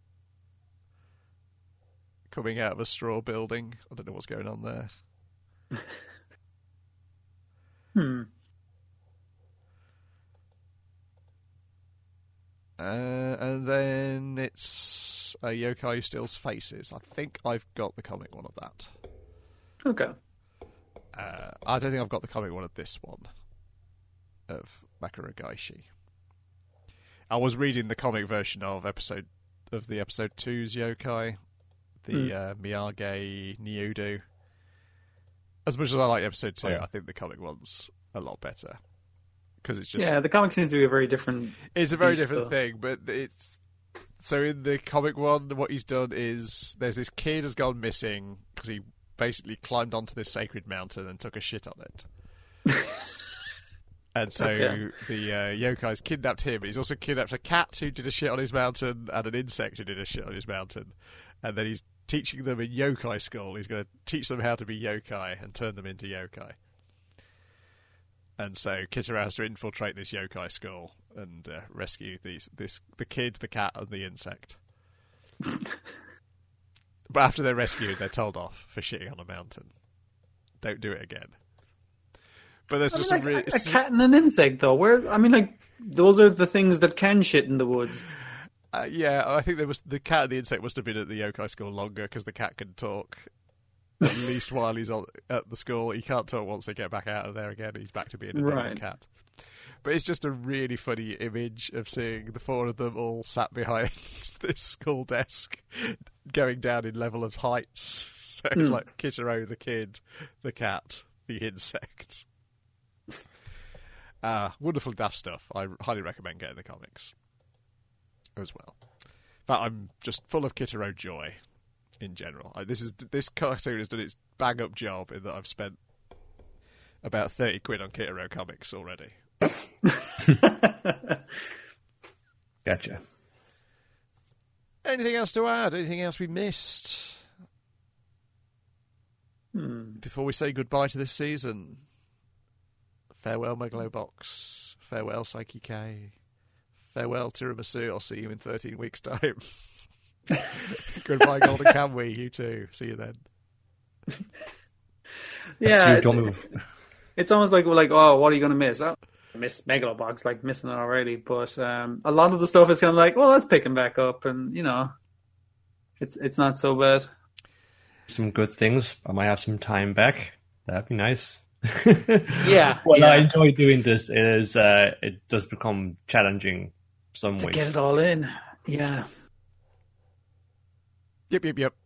coming out of a straw building. I don't know what's going on there. Hmm. Uh, and then it's a yokai who steals faces. I think I've got the comic one of that. Okay. Uh, I don't think I've got the comic one of this one of Makaragaishi. I was reading the comic version of episode of the episode two's yokai, the Mm. uh, Miyagi Nyudo. As much as I like episode two, Oh, yeah. I think the comic one's a lot better because it's just Yeah, the comic seems to be a very different. it's a very beast, different though. thing, but it's so in the comic one, what he's done is there's this kid has gone missing because he basically climbed onto this sacred mountain and took a shit on it. And so Okay. the uh, yokai's kidnapped him. He's also kidnapped a cat who did a shit on his mountain and an insect who did a shit on his mountain. And then he's teaching them in yokai school. He's going to teach them how to be yokai and turn them into yokai. And so Kitaro has to infiltrate this yokai school and uh, rescue these this the kid, the cat, and the insect. But after they're rescued, they're told off for shitting on a mountain. Don't do it again. But there's I just mean, some like, really a, a cat and an insect, though. Where I mean, like those are the things that can shit in the woods. Uh, yeah, I think there was the cat and the insect must have been at the yokai school longer because the cat can talk. At least while he's on, at the school, he can't talk once they get back out of there again. He's back to being a normal Right. cat. But it's just a really funny image of seeing the four of them all sat behind this school desk, going down in level of heights. So it's Mm. like Kitaro, the kid, the cat, the insect. Uh, wonderful daft stuff. I highly recommend getting the comics as well. In fact, I'm just full of Kitaro joy in general. I, this is this cartoon has done its bang up job in that I've spent about thirty quid on Kitaro comics already. Gotcha. Anything else to add? Anything else we missed Hmm. before we say goodbye to this season? Farewell, Megalobox. Farewell, Psyche K. Farewell, Tiramisu. I'll see you in thirteen weeks' time. Goodbye, Golden Kamui. You too. See you then. Yeah, You don't move. it's almost like, like, oh, what are you going to miss? Oh, I miss Megalobox, like missing it already. But um, a lot of the stuff is kind of like, well, let's pick him back up, and you know, it's it's not so bad. Some good things. I might have some time back. That'd be nice. Yeah, Well, yeah. I enjoy doing this. It is. Uh, it does become challenging some To weeks. get it all in. Yeah. Yep, yep, yep.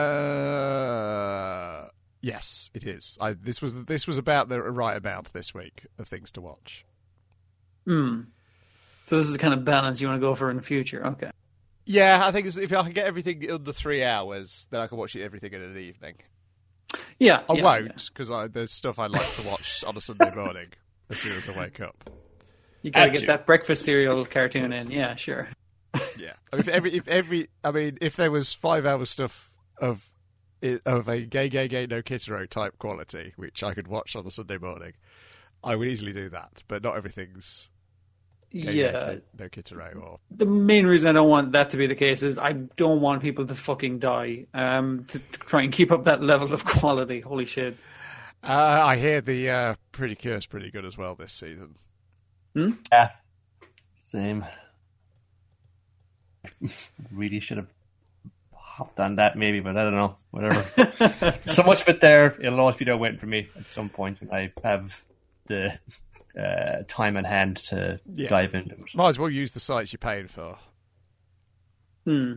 Uh, yes, it is. I, this was this was about the right amount this week of things to watch. Hmm. So this is the kind of balance you want to go for in the future. Okay. Yeah, I think it's, if I can get everything under three hours, then I can watch it everything in an evening. Yeah. I yeah, won't, because there's stuff I like to watch on a Sunday morning as soon as I wake up. Yeah. You got to Had get to. that breakfast cereal cartoon in. Yeah, sure. Yeah, if every, if every, I mean, if there was five hours stuff of of a gay, gay, gay, no Kitaro type quality, which I could watch on a Sunday morning, I would easily do that. But not everything's gay, Yeah. gay, no Kitaro. Or The main reason I don't want that to be the case is I don't want people to fucking die um, to, to try and keep up that level of quality. Holy shit. uh, I hear the uh, Pretty Cure's pretty good as well this season. Yeah. Same. Really should have hopped on that maybe, but I don't know. Whatever. So much of it there. It'll always be there waiting for me at some point when I have the uh, time at hand to Yeah. dive into it. Might as well use the sites you're paying for. Hmm.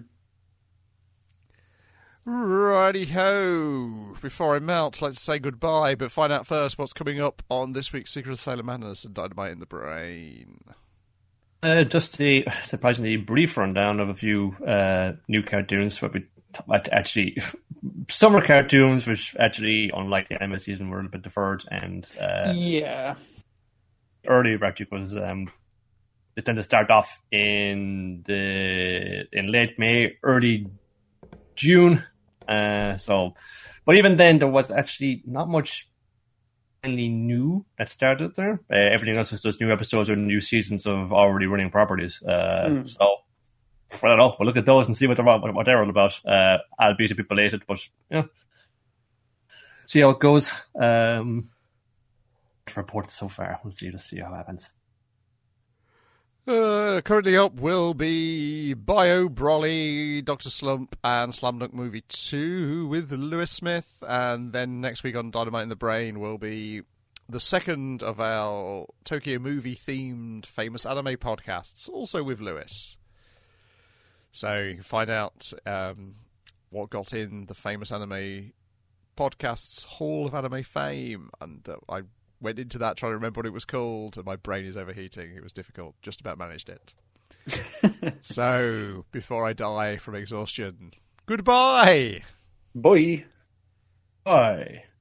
Righty ho! Before I melt, let's say goodbye, but find out first what's coming up on this week's Secret of Sailor Manners and Dynamite in the Brain. Uh, just a surprisingly brief rundown of a few uh, new cartoons. What we actually summer cartoons, which actually, unlike the anime season, were a little bit deferred, and uh, Yeah. earlier actually was um, they tend to start off in the in late May, early June. Uh, so, but even then, there was actually not much really new that started there. Uh, everything else was just new episodes or new seasons of already running properties. Uh, Mm. So, I don't know. We'll look at those and see what they're what, what they're all about. Uh, albeit a bit belated, but yeah, see how it goes. Um, reports so far. We'll see. Let's see how it happens. Uh, currently up will be Bio, Broly, Doctor Slump, and Slam Dunk Movie two with Lewis Smith. And then next week on Dynamite in the Brain will be the second of our Tokyo movie-themed famous anime podcasts, also with Lewis. So you can find out um, what got in the famous anime podcasts Hall of Anime Fame. And uh, I went into that trying to remember what it was called, and my brain is overheating. It was difficult. Just about managed it. So, before I die from exhaustion, goodbye! Boy. Bye.